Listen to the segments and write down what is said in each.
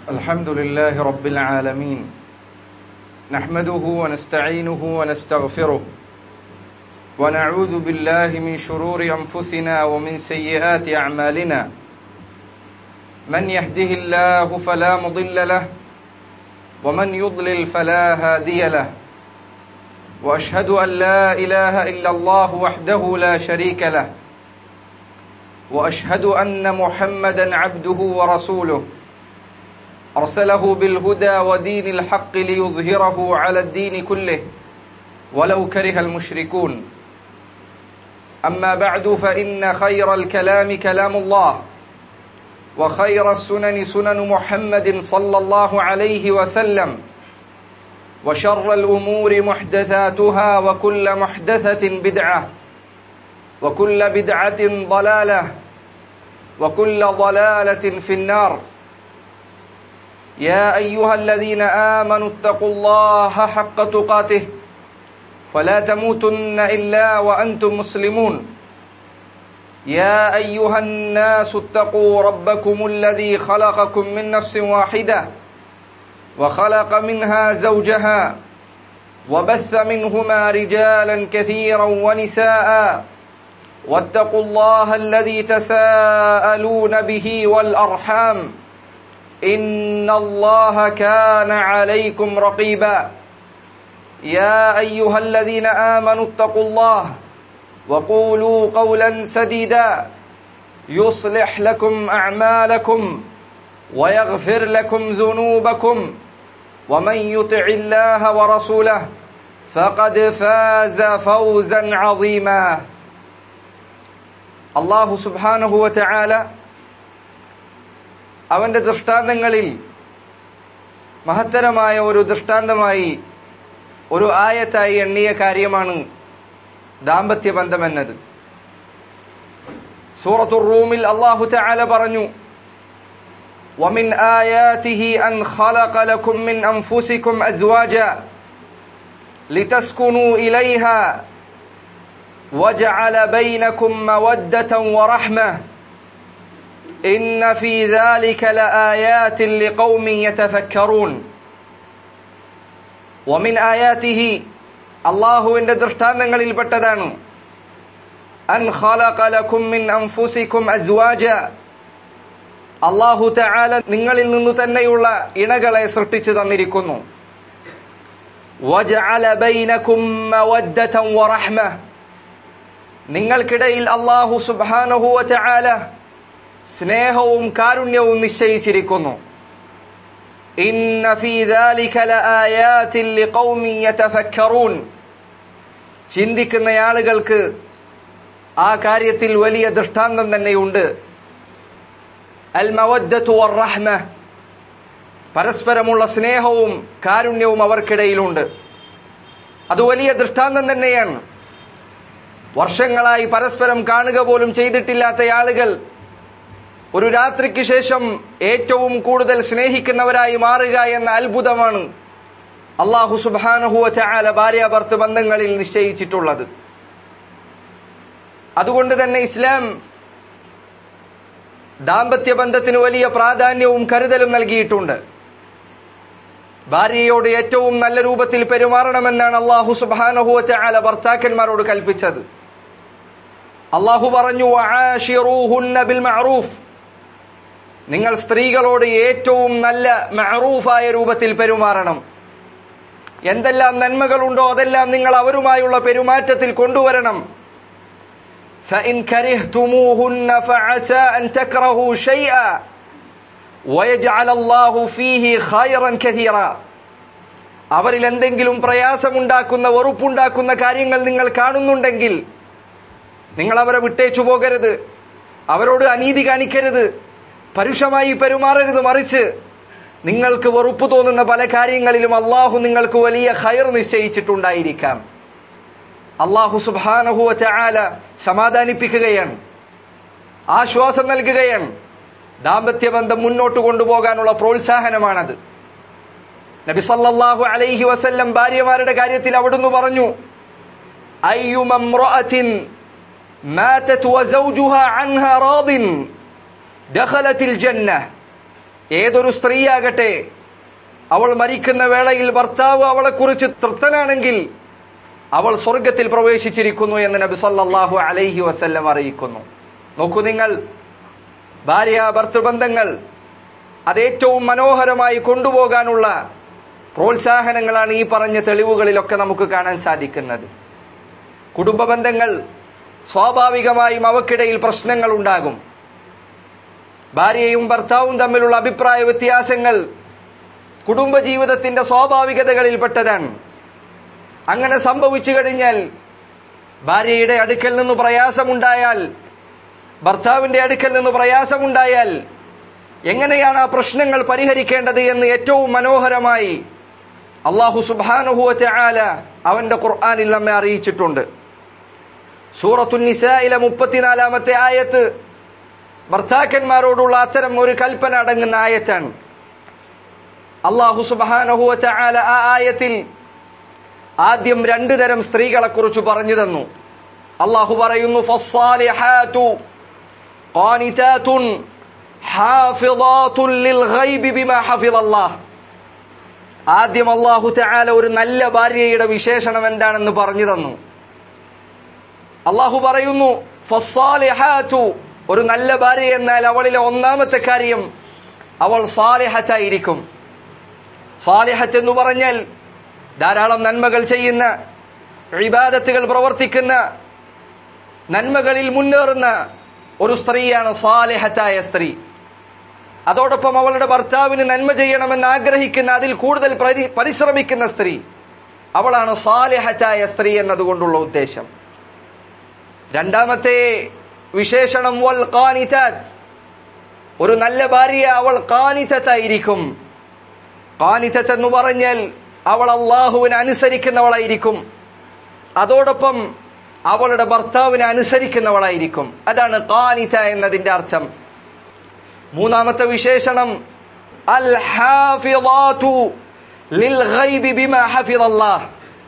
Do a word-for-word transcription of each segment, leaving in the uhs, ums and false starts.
الحمد لله رب العالمين نحمده ونستعينه ونستغفره ونعوذ بالله من شرور أنفسنا ومن سيئات أعمالنا من يهده الله فلا مضل له ومن يضلل فلا هادي له وأشهد أن لا إله إلا الله وحده لا شريك له وأشهد أن محمدا عبده ورسوله أرسله بالهدى ودين الحق ليظهره على الدين كله ولو كره المشركون أما بعد فإن خير الكلام كلام الله وخير السنن سنن محمد صلى الله عليه وسلم وشر الأمور محدثاتها وكل محدثة بدعة وكل بدعة ضلالة وكل ضلالة في النار يا أيها الذين آمنوا اتقوا الله حق تقاته ولا تموتن إلا وأنتم مسلمون يا أيها الناس اتقوا ربكم الذي خلقكم من نفس واحدة وخلق منها زوجها وبث منهما رجالا كثيرا ونساء واتقوا الله الذي تساءلون به والأرحام إن الله كان عليكم رقيبا يا أيها الذين آمنوا اتقوا الله وقولوا قولا سديدا يصلح لكم أعمالكم ويغفر لكم ذنوبكم ومن يطع الله ورسوله فقد فاز فوزا عظيما الله سبحانه وتعالى അവന്റെ ദൃഷ്ടാന്തങ്ങളിൽ മഹത്തരമായ ഒരു ദൃഷ്ടാന്തമായി ഒരു ആയത്തായി എണ്ണിയ കാര്യമാണ് ദാമ്പത്യ ബന്ധം എന്നത്. സൂറത്തുർ റൂമിൽ അല്ലാഹു തആല പറഞ്ഞു, വമിൻ ആയാതിഹി അൻ ഖലഖ ലക്കും മിൻ അൻഫുസികും അസ്വാജ ലിതസ്കുനൂ ഇലൈഹാ വജഅല ബൈനകും മവദ്ദതൻ വറഹ്മ إن في ذلك لآيات لقوم يتفكرون ومن آياته അല്ലാഹുവിന്റെ ദൃഷ്ടാന്തങ്ങളിൽ പെട്ടതാണ് അൻ ഖലഖ ലക്കും മിൻ അൻഫുസികും അസ്വാജ അല്ലാഹു തആല നിങ്ങളിൽ നിന്നു തന്നെയുള്ള ഇണകളെ സൃഷ്ടിച്ചു തന്നിരിക്കുന്നു വജഅല ബൈനകും മവദ്ദതൻ വറഹ്മ നിങ്ങൾക്കിടയിൽ അല്ലാഹു സുബ്ഹാനഹു വ തആല സ്നേഹവും കാരുണ്യവും നിശ്ചയിച്ചിരിക്കുന്നു. ഇന്ന ഫീ ദാലിക ലആയാതിൻ ലിഖൗമി യതഫക്കറൂൻ ചിന്തിക്കുന്ന ആളുകൾക്ക് ആ കാര്യത്തിൽ വലിയ ദൃഷ്ടാന്തം തന്നെയുണ്ട്. അൽ മവദ്ദതു വറഹ്മ പരസ്പരമുള്ള സ്നേഹവും കാരുണ്യവും അവർക്കിടയിലുണ്ട്. അത് വലിയ ദൃഷ്ടാന്തം തന്നെയാണ്. വർഷങ്ങളായി പരസ്പരം കാണുക പോലും ചെയ്തിട്ടില്ലാത്ത ആളുകൾ ഒരു രാത്രിക്ക് ശേഷം ഏറ്റവും കൂടുതൽ സ്നേഹിക്കുന്നവരായി മാറുക എന്ന അത്ഭുതമാണ് അല്ലാഹു സുബ്ഹാനഹു വ തആല ഭാര്യാഭർത്തൃ ബന്ധങ്ങളിൽ നിശ്ചയിച്ചിട്ടുള്ളത്. അതുകൊണ്ട് തന്നെ ഇസ്ലാം ദാമ്പത്യ ബന്ധത്തിന് വലിയ പ്രാധാന്യവും കരുതലും നൽകിയിട്ടുണ്ട്. ഭാര്യയോട് ഏറ്റവും നല്ല രൂപത്തിൽ പെരുമാറണമെന്നാണ് അല്ലാഹു സുബ്ഹാനഹു വ തആല ഭർത്താക്കന്മാരോട് കൽപ്പിച്ചത്. അല്ലാഹു പറഞ്ഞു, വആശിറൂഹുന്ന ബിൽ മഅറൂഫ് നിങ്ങൾ സ്ത്രീകളോട് ഏറ്റവും നല്ല മഅറൂഫായ രൂപത്തിൽ പെരുമാറണം. എന്തെല്ലാം നന്മകളുണ്ടോ അതെല്ലാം നിങ്ങൾ അവരുമായുള്ള പെരുമാറ്റത്തിൽ കൊണ്ടുവരണം. ഫഇൻ കരിഹ്തുമൂഹുന്ന ഫഅസാ അൻ തക്റഹു ശൈഅ വയജ്അല അല്ലാഹു ഫീഹി ഖൈറൻ കസീറ അവരിൽ എന്തെങ്കിലും പ്രയാസമുണ്ടാക്കുന്ന വെറുപ്പുണ്ടാക്കുന്ന കാര്യങ്ങൾ നിങ്ങൾ കാണുന്നുണ്ടെങ്കിൽ നിങ്ങൾ അവരെ വിട്ടേച്ചു പോകരുത്, അവരോട് അനീതി കാണിക്കരുത്, പരുഷമായി പെരുമാറരുത്. മറിച്ച് നിങ്ങൾക്ക് വെറുപ്പ് തോന്നുന്ന പല കാര്യങ്ങളിലും അല്ലാഹു നിങ്ങൾക്ക് വലിയ ഖൈർ നിശ്ചയിച്ചിട്ടുണ്ടായിരിക്കാം. അല്ലാഹു സുബ്ഹാനഹു വ തആല സമാധാനിപ്പിക്കുകയാണ്, ആശ്വാസം നൽകുകയാണ്. ദാമ്പത്യ ബന്ധം മുന്നോട്ട് കൊണ്ടുപോകാനുള്ള പ്രോത്സാഹനമാണത്. നബി സല്ലല്ലാഹു അലൈഹി വസല്ലം ഭാര്യമാരുടെ കാര്യത്തിൽ അവിടുന്ന് പറഞ്ഞു, അയ്യുമ ഇംറഅത്തിൻ മാതത് വസൗജുഹാ അൻഹാ റാദിൻ ദഖലത്തിൽ ജന്ന ഏതൊരു സ്ത്രീയാകട്ടെ, അവൾ മരിക്കുന്ന വേളയിൽ ഭർത്താവ് അവളെക്കുറിച്ച് തൃപ്തനാണെങ്കിൽ അവൾ സ്വർഗത്തിൽ പ്രവേശിച്ചിരിക്കുന്നു എന്ന് നബി സല്ലല്ലാഹു അലൈഹി വസല്ലം അറിയിക്കുന്നു. നോക്കൂ നിങ്ങൾ, ഭാര്യ ഭർത്തൃബന്ധങ്ങൾ അത് ഏറ്റവും മനോഹരമായി കൊണ്ടുപോകാനുള്ള പ്രോത്സാഹനങ്ങളാണ് ഈ പറഞ്ഞ തെളിവുകളിലൊക്കെ നമുക്ക് കാണാൻ സാധിക്കുന്നത്. കുടുംബ ബന്ധങ്ങൾ സ്വാഭാവികമായും അവക്കിടയിൽ പ്രശ്നങ്ങൾ ഉണ്ടാകും. ഭാര്യയും ഭർത്താവും തമ്മിലുള്ള അഭിപ്രായ വ്യത്യാസങ്ങൾ കുടുംബജീവിതത്തിന്റെ സ്വാഭാവികതകളിൽപ്പെട്ടതാണ്. അങ്ങനെ സംഭവിച്ചു കഴിഞ്ഞാൽ, ഭാര്യയുടെ അടുക്കൽ നിന്ന് പ്രയാസമുണ്ടായാൽ, ഭർത്താവിന്റെ അടുക്കൽ നിന്ന് പ്രയാസമുണ്ടായാൽ എങ്ങനെയാണ് ആ പ്രശ്നങ്ങൾ പരിഹരിക്കേണ്ടത് എന്ന് ഏറ്റവും മനോഹരമായി അല്ലാഹു സുബ്ഹാനഹു വ തആല അവന്റെ ഖുർആനിൽ നമ്മെ അറിയിച്ചിട്ടുണ്ട്. സൂറത്തുൻ നിസായിലെ മുപ്പത്തിനാലാമത്തെ ആയത്ത് ഭർത്താക്കന്മാരോടുള്ള അത്തരം ഒരു കൽപ്പന അടങ്ങുന്ന ആയത്താണ്. അല്ലാഹു സുബ്ഹാനഹു വ തആല ആ ആയത്തിൽ ആദ്യം രണ്ടു തരം സ്ത്രീകളെ കുറിച്ച് പറഞ്ഞു തന്നു. അല്ലാഹു പറയുന്നു, ഫസ്സാലിഹാതു ഖാനിതാതുൻ ഹാഫിളാതുൻ ലിൽഗൈബി ബിമാ ഹഫിളല്ലാഹ്. ആദ്യം അല്ലാഹു തആല ഒരു നല്ല ഭാര്യയുടെ വിശേഷണം എന്താണെന്ന് പറഞ്ഞു തന്നു. അല്ലാഹു പറയുന്നു, ഫസ്സാലിഹാതു, ഒരു നല്ല ഭാര്യ എന്നാൽ അവളിലെ ഒന്നാമത്തെ കാര്യം അവൾ സാലിഹത്തായിരിക്കും. സാലിഹത്ത് എന്ന് പറഞ്ഞാൽ ധാരാളം നന്മകൾ ചെയ്യുന്ന, ഇബാദത്തുകൾ പ്രവർത്തിക്കുന്ന, നന്മകളിൽ മുന്നേറുന്ന ഒരു സ്ത്രീയാണ് സാലിഹത്തായ സ്ത്രീ. അതോടൊപ്പം അവളുടെ ഭർത്താവിന് നന്മ ചെയ്യണമെന്ന് ആഗ്രഹിക്കുന്ന, അതിൽ കൂടുതൽ പരിശ്രമിക്കുന്ന സ്ത്രീ, അവളാണ് സാലിഹത്തായ സ്ത്രീ എന്നതുകൊണ്ടുള്ള ഉദ്ദേശം. രണ്ടാമത്തെ വിശേഷണം വൽ ഖാനിതാത്ത്, ഒരു നല്ല ഭാര്യ അവൾ ഖാനിതത്തായിരിക്കും. ഖാനിതത്ത് എന്ന് പറഞ്ഞാൽ അവൾ അള്ളാഹുവിനെ അനുസരിക്കുന്നവളായിരിക്കും. അതോടൊപ്പം അവളുടെ ഭർത്താവിനെ അനുസരിക്കുന്നവളായിരിക്കും. അതാണ് ഖാനിത എന്നതിന്റെ അർത്ഥം. മൂന്നാമത്തെ വിശേഷണം അൽ ഹാഫിളാതു ലിൽഗൈബി ബിമാ ഹഫിളല്ലാഹ്,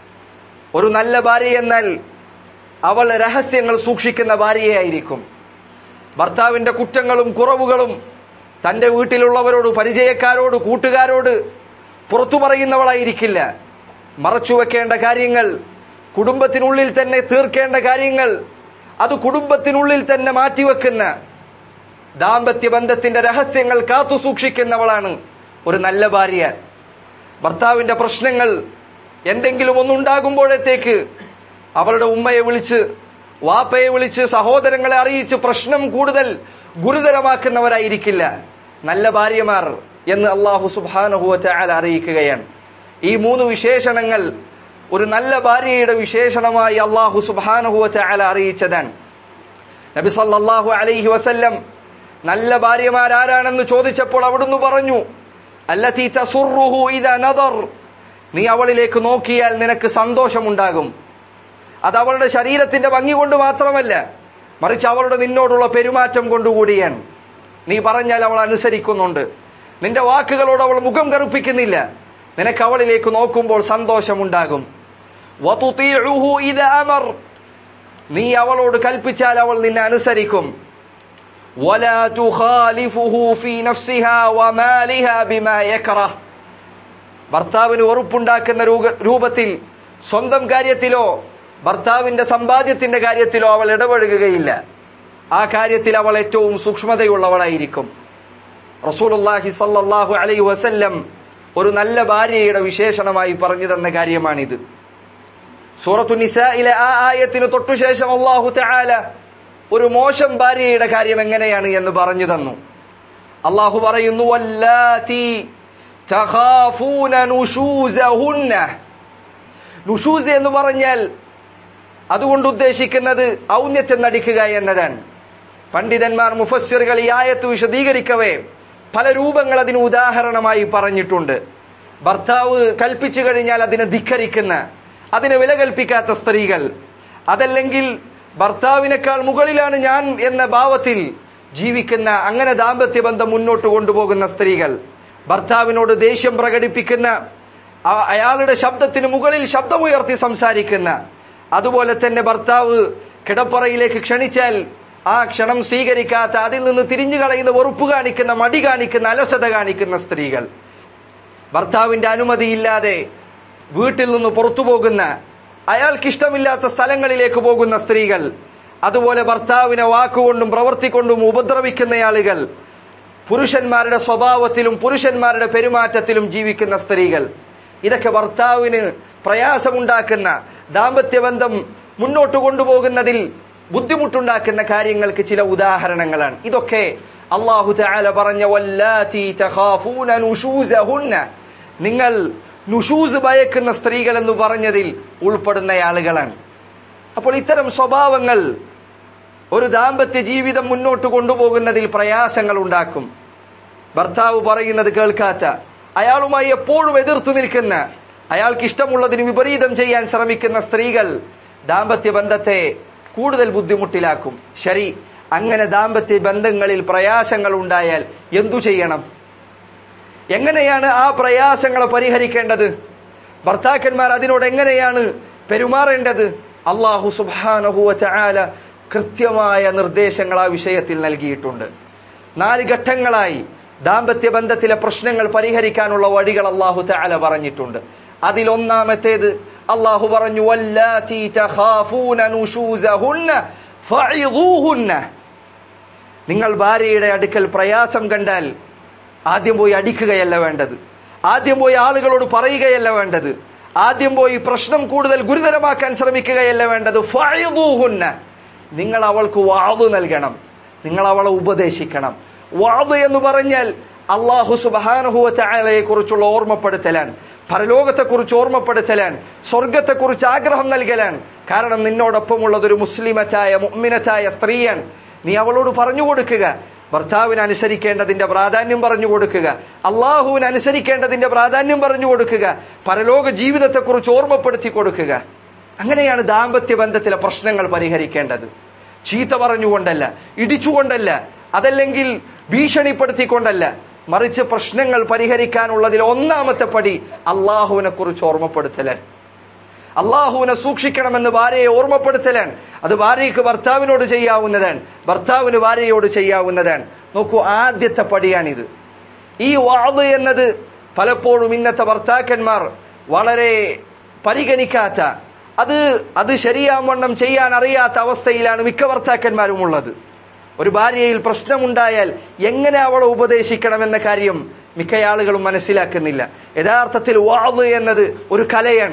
ഒരു നല്ല ഭാര്യ എന്നാൽ അവൾ രഹസ്യങ്ങൾ സൂക്ഷിക്കുന്ന ഭാര്യയായിരിക്കും. ഭർത്താവിന്റെ കുറ്റങ്ങളും കുറവുകളും തന്റെ വീട്ടിലുള്ളവരോട്, പരിചയക്കാരോട്, കൂട്ടുകാരോട് പുറത്തു പറയുന്നവളായിരിക്കില്ല. മറച്ചുവെക്കേണ്ട കാര്യങ്ങൾ, കുടുംബത്തിനുള്ളിൽ തന്നെ തീർക്കേണ്ട കാര്യങ്ങൾ, അത് കുടുംബത്തിനുള്ളിൽ തന്നെ മാറ്റിവെക്കുന്ന, ദാമ്പത്യ ബന്ധത്തിന്റെ രഹസ്യങ്ങൾ കാത്തു സൂക്ഷിക്കുന്നവളാണ് ഒരു നല്ല ഭാര്യ. ഭർത്താവിന്റെ പ്രശ്നങ്ങൾ എന്തെങ്കിലും ഒന്നുണ്ടാകുമ്പോഴത്തേക്ക് അവളുടെ ഉമ്മയെ വിളിച്ച്, വാപ്പയെ വിളിച്ച്, സഹോദരങ്ങളെ അറിയിച്ച് പ്രശ്നം കൂടുതൽ ഗുരുതരമാക്കുന്നവരായിരിക്കില്ല നല്ല ഭാര്യമാർ എന്ന് അല്ലാഹു സുബ്ഹാനഹു വ തആല അറിയിക്കുകയാണ്. ഈ മൂന്ന് വിശേഷണങ്ങൾ ഒരു നല്ല ഭാര്യയുടെ വിശേഷണമായി അല്ലാഹു സുബ്ഹാനഹു വ തആല അറിയിച്ചതാണ്. നബി സല്ലല്ലാഹു അലൈഹി വസല്ലം നല്ല ഭാര്യമാർ ആരാണെന്ന് ചോദിച്ചപ്പോൾ അവിടുന്ന് പറഞ്ഞു, അല്ലതി തസുറുഹു ഇദാ നദർ, നീ അവളിലേക്ക് നോക്കിയാൽ നിനക്ക് സന്തോഷമുണ്ടാകും. അത് അവളുടെ ശരീരത്തിന്റെ ഭംഗി കൊണ്ട് മാത്രമല്ല, മറിച്ച് അവളുടെ നിന്നോടുള്ള പെരുമാറ്റം കൊണ്ടുകൂടിയാണ്. നീ പറഞ്ഞാൽ അവൾ അനുസരിക്കുന്നുണ്ട്, നിന്റെ വാക്കുകളോട് അവൾ മുഖം കറുപ്പിക്കുന്നില്ല, നിനക്ക് അവളിലേക്ക് നോക്കുമ്പോൾ സന്തോഷമുണ്ടാകും. വതുതീഉഹു ഇദാ അമർ, നീ അവളോട് കൽപ്പിച്ചാൽ അവൾ നിന്നെ അനുസരിക്കും. വലാ തുഖാലിഫുഹു ഫീ നഫ്സിഹാ വമാലിഹാ ബിമാ യക്റഹ്, ഭർത്താവിന് വെറുപ്പുണ്ടാക്കുന്ന രൂപത്തിൽ സ്വന്തം കാര്യത്തിലോ ഭർത്താവിന്റെ സമ്പാദ്യത്തിന്റെ കാര്യത്തിലോ അവൾ ഇടപഴകുകയില്ല. ആ കാര്യത്തിൽ അവൾ ഏറ്റവും സൂക്ഷ്മതയുള്ളവളായിരിക്കും. റസൂലുള്ളാഹി സ്വല്ലല്ലാഹു അലൈഹി വസല്ലം ഒരു നല്ല ഭാര്യയുടെ വിശേഷണമായി പറഞ്ഞു തന്ന കാര്യമാണിത്. സൂറത്തു നിസായിലെ ആ ആയത്തിന് തൊട്ടുശേഷം അല്ലാഹു തആല ഒരു മോശം ഭാര്യയുടെ കാര്യം എങ്ങനെയാണ് എന്ന് പറഞ്ഞു തന്നു. അല്ലാഹു പറയുന്നു, വല്ലാതി തഖാഫൂന നുശൂസഹുന്ന. നുശൂസ് എന്ന് പറഞ്ഞാൽ അതുകൊണ്ട് ഉദ്ദേശിക്കുന്നത് ഔന്നത്യം നടിക്കുക എന്നതാണ്. പണ്ഡിതന്മാർ, മുഫസ്സിറുകൾ ഈ ആയത്ത് വിശദീകരിക്കവേ പല രൂപങ്ങൾ അതിന് ഉദാഹരണമായി പറഞ്ഞിട്ടുണ്ട്. ഭർത്താവ് കൽപ്പിച്ചു കഴിഞ്ഞാൽ അതിനെ ധിക്കരിക്കുന്ന, അതിനെ വില കൽപ്പിക്കാത്ത സ്ത്രീകൾ, അതല്ലെങ്കിൽ ഭർത്താവിനേക്കാൾ മുകളിലാണ് ഞാൻ എന്ന ഭാവത്തിൽ ജീവിക്കുന്ന, അങ്ങനെ ദാമ്പത്യ ബന്ധം മുന്നോട്ട് കൊണ്ടുപോകുന്ന സ്ത്രീകൾ, ഭർത്താവിനോട് ദേഷ്യം പ്രകടിപ്പിക്കുന്ന, അയാളുടെ ശബ്ദത്തിന് മുകളിൽ ശബ്ദമുയർത്തി സംസാരിക്കുന്ന, അതുപോലെ തന്നെ ഭർത്താവ് കിടപ്പറയിലേക്ക് ക്ഷണിച്ചാൽ ആ ക്ഷണം സ്വീകരിക്കാത്ത, അതിൽ നിന്ന് തിരിഞ്ഞു കളയുന്ന, വെറുപ്പ് കാണിക്കുന്ന, മടി കാണിക്കുന്ന, അലസത കാണിക്കുന്ന സ്ത്രീകൾ, ഭർത്താവിന്റെ അനുമതിയില്ലാതെ വീട്ടിൽ നിന്ന് പുറത്തു പോകുന്ന, അയാൾക്കിഷ്ടമില്ലാത്ത സ്ഥലങ്ങളിലേക്ക് പോകുന്ന സ്ത്രീകൾ, അതുപോലെ ഭർത്താവിനെ വാക്കുകൊണ്ടും പ്രവർത്തിക്കൊണ്ടും ഉപദ്രവിക്കുന്ന ആളുകൾ, പുരുഷന്മാരുടെ സ്വഭാവത്തിലും പുരുഷന്മാരുടെ പെരുമാറ്റത്തിലും ജീവിക്കുന്ന സ്ത്രീകൾ, ഇതൊക്കെ ഭർത്താവിന് പ്രയാസമുണ്ടാക്കുന്ന, ദാമ്പത്യബന്ധം മുന്നോട്ട് കൊണ്ടുപോകുന്നതിൽ ബുദ്ധിമുട്ടുണ്ടാക്കുന്ന കാര്യങ്ങൾക്ക് ചില ഉദാഹരണങ്ങളാണ്. ഇതൊക്കെ അല്ലാഹു തആല പറഞ്ഞ വല്ലാത്തി തഖാഫൂന നുശൂസഹുന്ന, നിങ്ങൾ നുഷൂസ് ഭയക്കുന്ന സ്ത്രീകൾ എന്ന് പറഞ്ഞതിൽ ഉൾപ്പെടുന്ന ആളുകളാണ്. അപ്പോൾ ഇത്തരം സ്വഭാവങ്ങൾ ഒരു ദാമ്പത്യ ജീവിതം മുന്നോട്ട് കൊണ്ടുപോകുന്നതിൽ പ്രയാസങ്ങൾ ഉണ്ടാക്കും. ഭർത്താവ് പറയുന്നത് കേൾക്കാത്ത, അയാളുമായി എപ്പോഴും എതിർത്തു നിൽക്കുന്ന, അയാൾക്ക് ഇഷ്ടമുള്ളതിന് വിപരീതം ചെയ്യാൻ ശ്രമിക്കുന്ന സ്ത്രീകൾ ദാമ്പത്യ ബന്ധത്തെ കൂടുതൽ ബുദ്ധിമുട്ടിലാക്കും. ശരി, അങ്ങനെ ദാമ്പത്യ ബന്ധങ്ങളിൽ പ്രയാസങ്ങൾ ഉണ്ടായാൽ എന്തു ചെയ്യണം? എങ്ങനെയാണ് ആ പ്രയാസങ്ങളെ പരിഹരിക്കേണ്ടത്? ഭർത്താക്കന്മാർ അതിനോട് എങ്ങനെയാണ് പെരുമാറേണ്ടത്? അല്ലാഹു സുബ്ഹാനഹു വ തആല കൃത്യമായ നിർദ്ദേശങ്ങൾ ആ വിഷയത്തിൽ നൽകിയിട്ടുണ്ട്. നാല് ഘട്ടങ്ങളായി ദാമ്പത്യ ബന്ധത്തിലെ പ്രശ്നങ്ങൾ പരിഹരിക്കാനുള്ള വഴികൾ അല്ലാഹു തആല പറഞ്ഞിട്ടുണ്ട്. അതിലൊന്നാമത്തേത് അല്ലാഹു പറഞ്ഞു, വല്ലാത്തി തഖാഫൂന നുശൂസഹുന്ന ഫഇദൂഹുന്ന. നിങ്ങൾ ഭാര്യയുടെ അടുക്കൽ പ്രയാസം കണ്ടാൽ ആദ്യം പോയി അടിക്കുകയല്ല വേണ്ടത്, ആദ്യം പോയി ആളുകളോട് പറയുകയല്ല വേണ്ടത്, ആദ്യം പോയി പ്രശ്നം കൂടുതൽ ഗുരുതരമാക്കാൻ ശ്രമിക്കുകയല്ല വേണ്ടത്. ഫഇദൂഹുന്ന, നിങ്ങൾ അവൾക്ക് വഅദ് നൽകണം, നിങ്ങൾ അവളെ ഉപദേശിക്കണം. വഅദ് എന്ന് പറഞ്ഞാൽ അല്ലാഹു സുബ്ഹാനഹു വ തആലയെ കുറിച്ചുള്ള ഓർമ്മപ്പെടുത്തലാണ്, പരലോകത്തെക്കുറിച്ച് ഓർമ്മപ്പെടുത്തലാണ്, സ്വർഗത്തെക്കുറിച്ച് ആഗ്രഹം നൽകലാണ്. കാരണം നിന്നോടൊപ്പമുള്ളതൊരു മുസ്ലിമത്തായ മുഅ്മിനത്തായ സ്ത്രീയാണ്. നീ അവളോട് പറഞ്ഞു കൊടുക്കുക, ഭർത്താവിന് അനുസരിക്കേണ്ടതിന്റെ പ്രാധാന്യം പറഞ്ഞു കൊടുക്കുക, അള്ളാഹുവിന് അനുസരിക്കേണ്ടതിന്റെ പ്രാധാന്യം പറഞ്ഞു കൊടുക്കുക, പരലോക ജീവിതത്തെക്കുറിച്ച് ഓർമ്മപ്പെടുത്തി കൊടുക്കുക. അങ്ങനെയാണ് ദാമ്പത്യ ബന്ധത്തിലെ പ്രശ്നങ്ങൾ പരിഹരിക്കേണ്ടത്. ചീത്ത പറഞ്ഞുകൊണ്ടല്ല, ഇടിച്ചുകൊണ്ടല്ല, അതല്ലെങ്കിൽ ഭീഷണിപ്പെടുത്തിക്കൊണ്ടല്ല, മറിച്ച് പ്രശ്നങ്ങൾ പരിഹരിക്കാനുള്ളതിൽ ഒന്നാമത്തെ പടി അള്ളാഹുവിനെ കുറിച്ച് ഓർമ്മപ്പെടുത്തലാണ്, അള്ളാഹുവിനെ സൂക്ഷിക്കണമെന്ന് ഭാര്യയെ ഓർമ്മപ്പെടുത്തലാണ്. അത് ഭാര്യയ്ക്ക് ഭർത്താവിനോട് ചെയ്യാവുന്നതാണ്, ഭർത്താവിന് ഭാര്യയോട് ചെയ്യാവുന്നതാണ്. നോക്കൂ, ആദ്യത്തെ പടിയാണിത്. ഈ വഅദ് എന്നത് പലപ്പോഴും ഇന്നത്തെ ഭർത്താക്കന്മാർ വളരെ പരിഗണിക്കാത്ത, അത് അത് ശരിയാവണ്ണം ചെയ്യാൻ അറിയാത്ത അവസ്ഥയിലാണ് മിക്ക ഭർത്താക്കന്മാരും ഉള്ളത്. ഒരു ഭാര്യയിൽ പ്രശ്നമുണ്ടായാൽ എങ്ങനെ അവളെ ഉപദേശിക്കണമെന്ന കാര്യം മിക്ക ആളുകളും മനസ്സിലാക്കുന്നില്ല. യഥാർത്ഥത്തിൽ വഅദ് എന്നത് ഒരു കലയാണ്.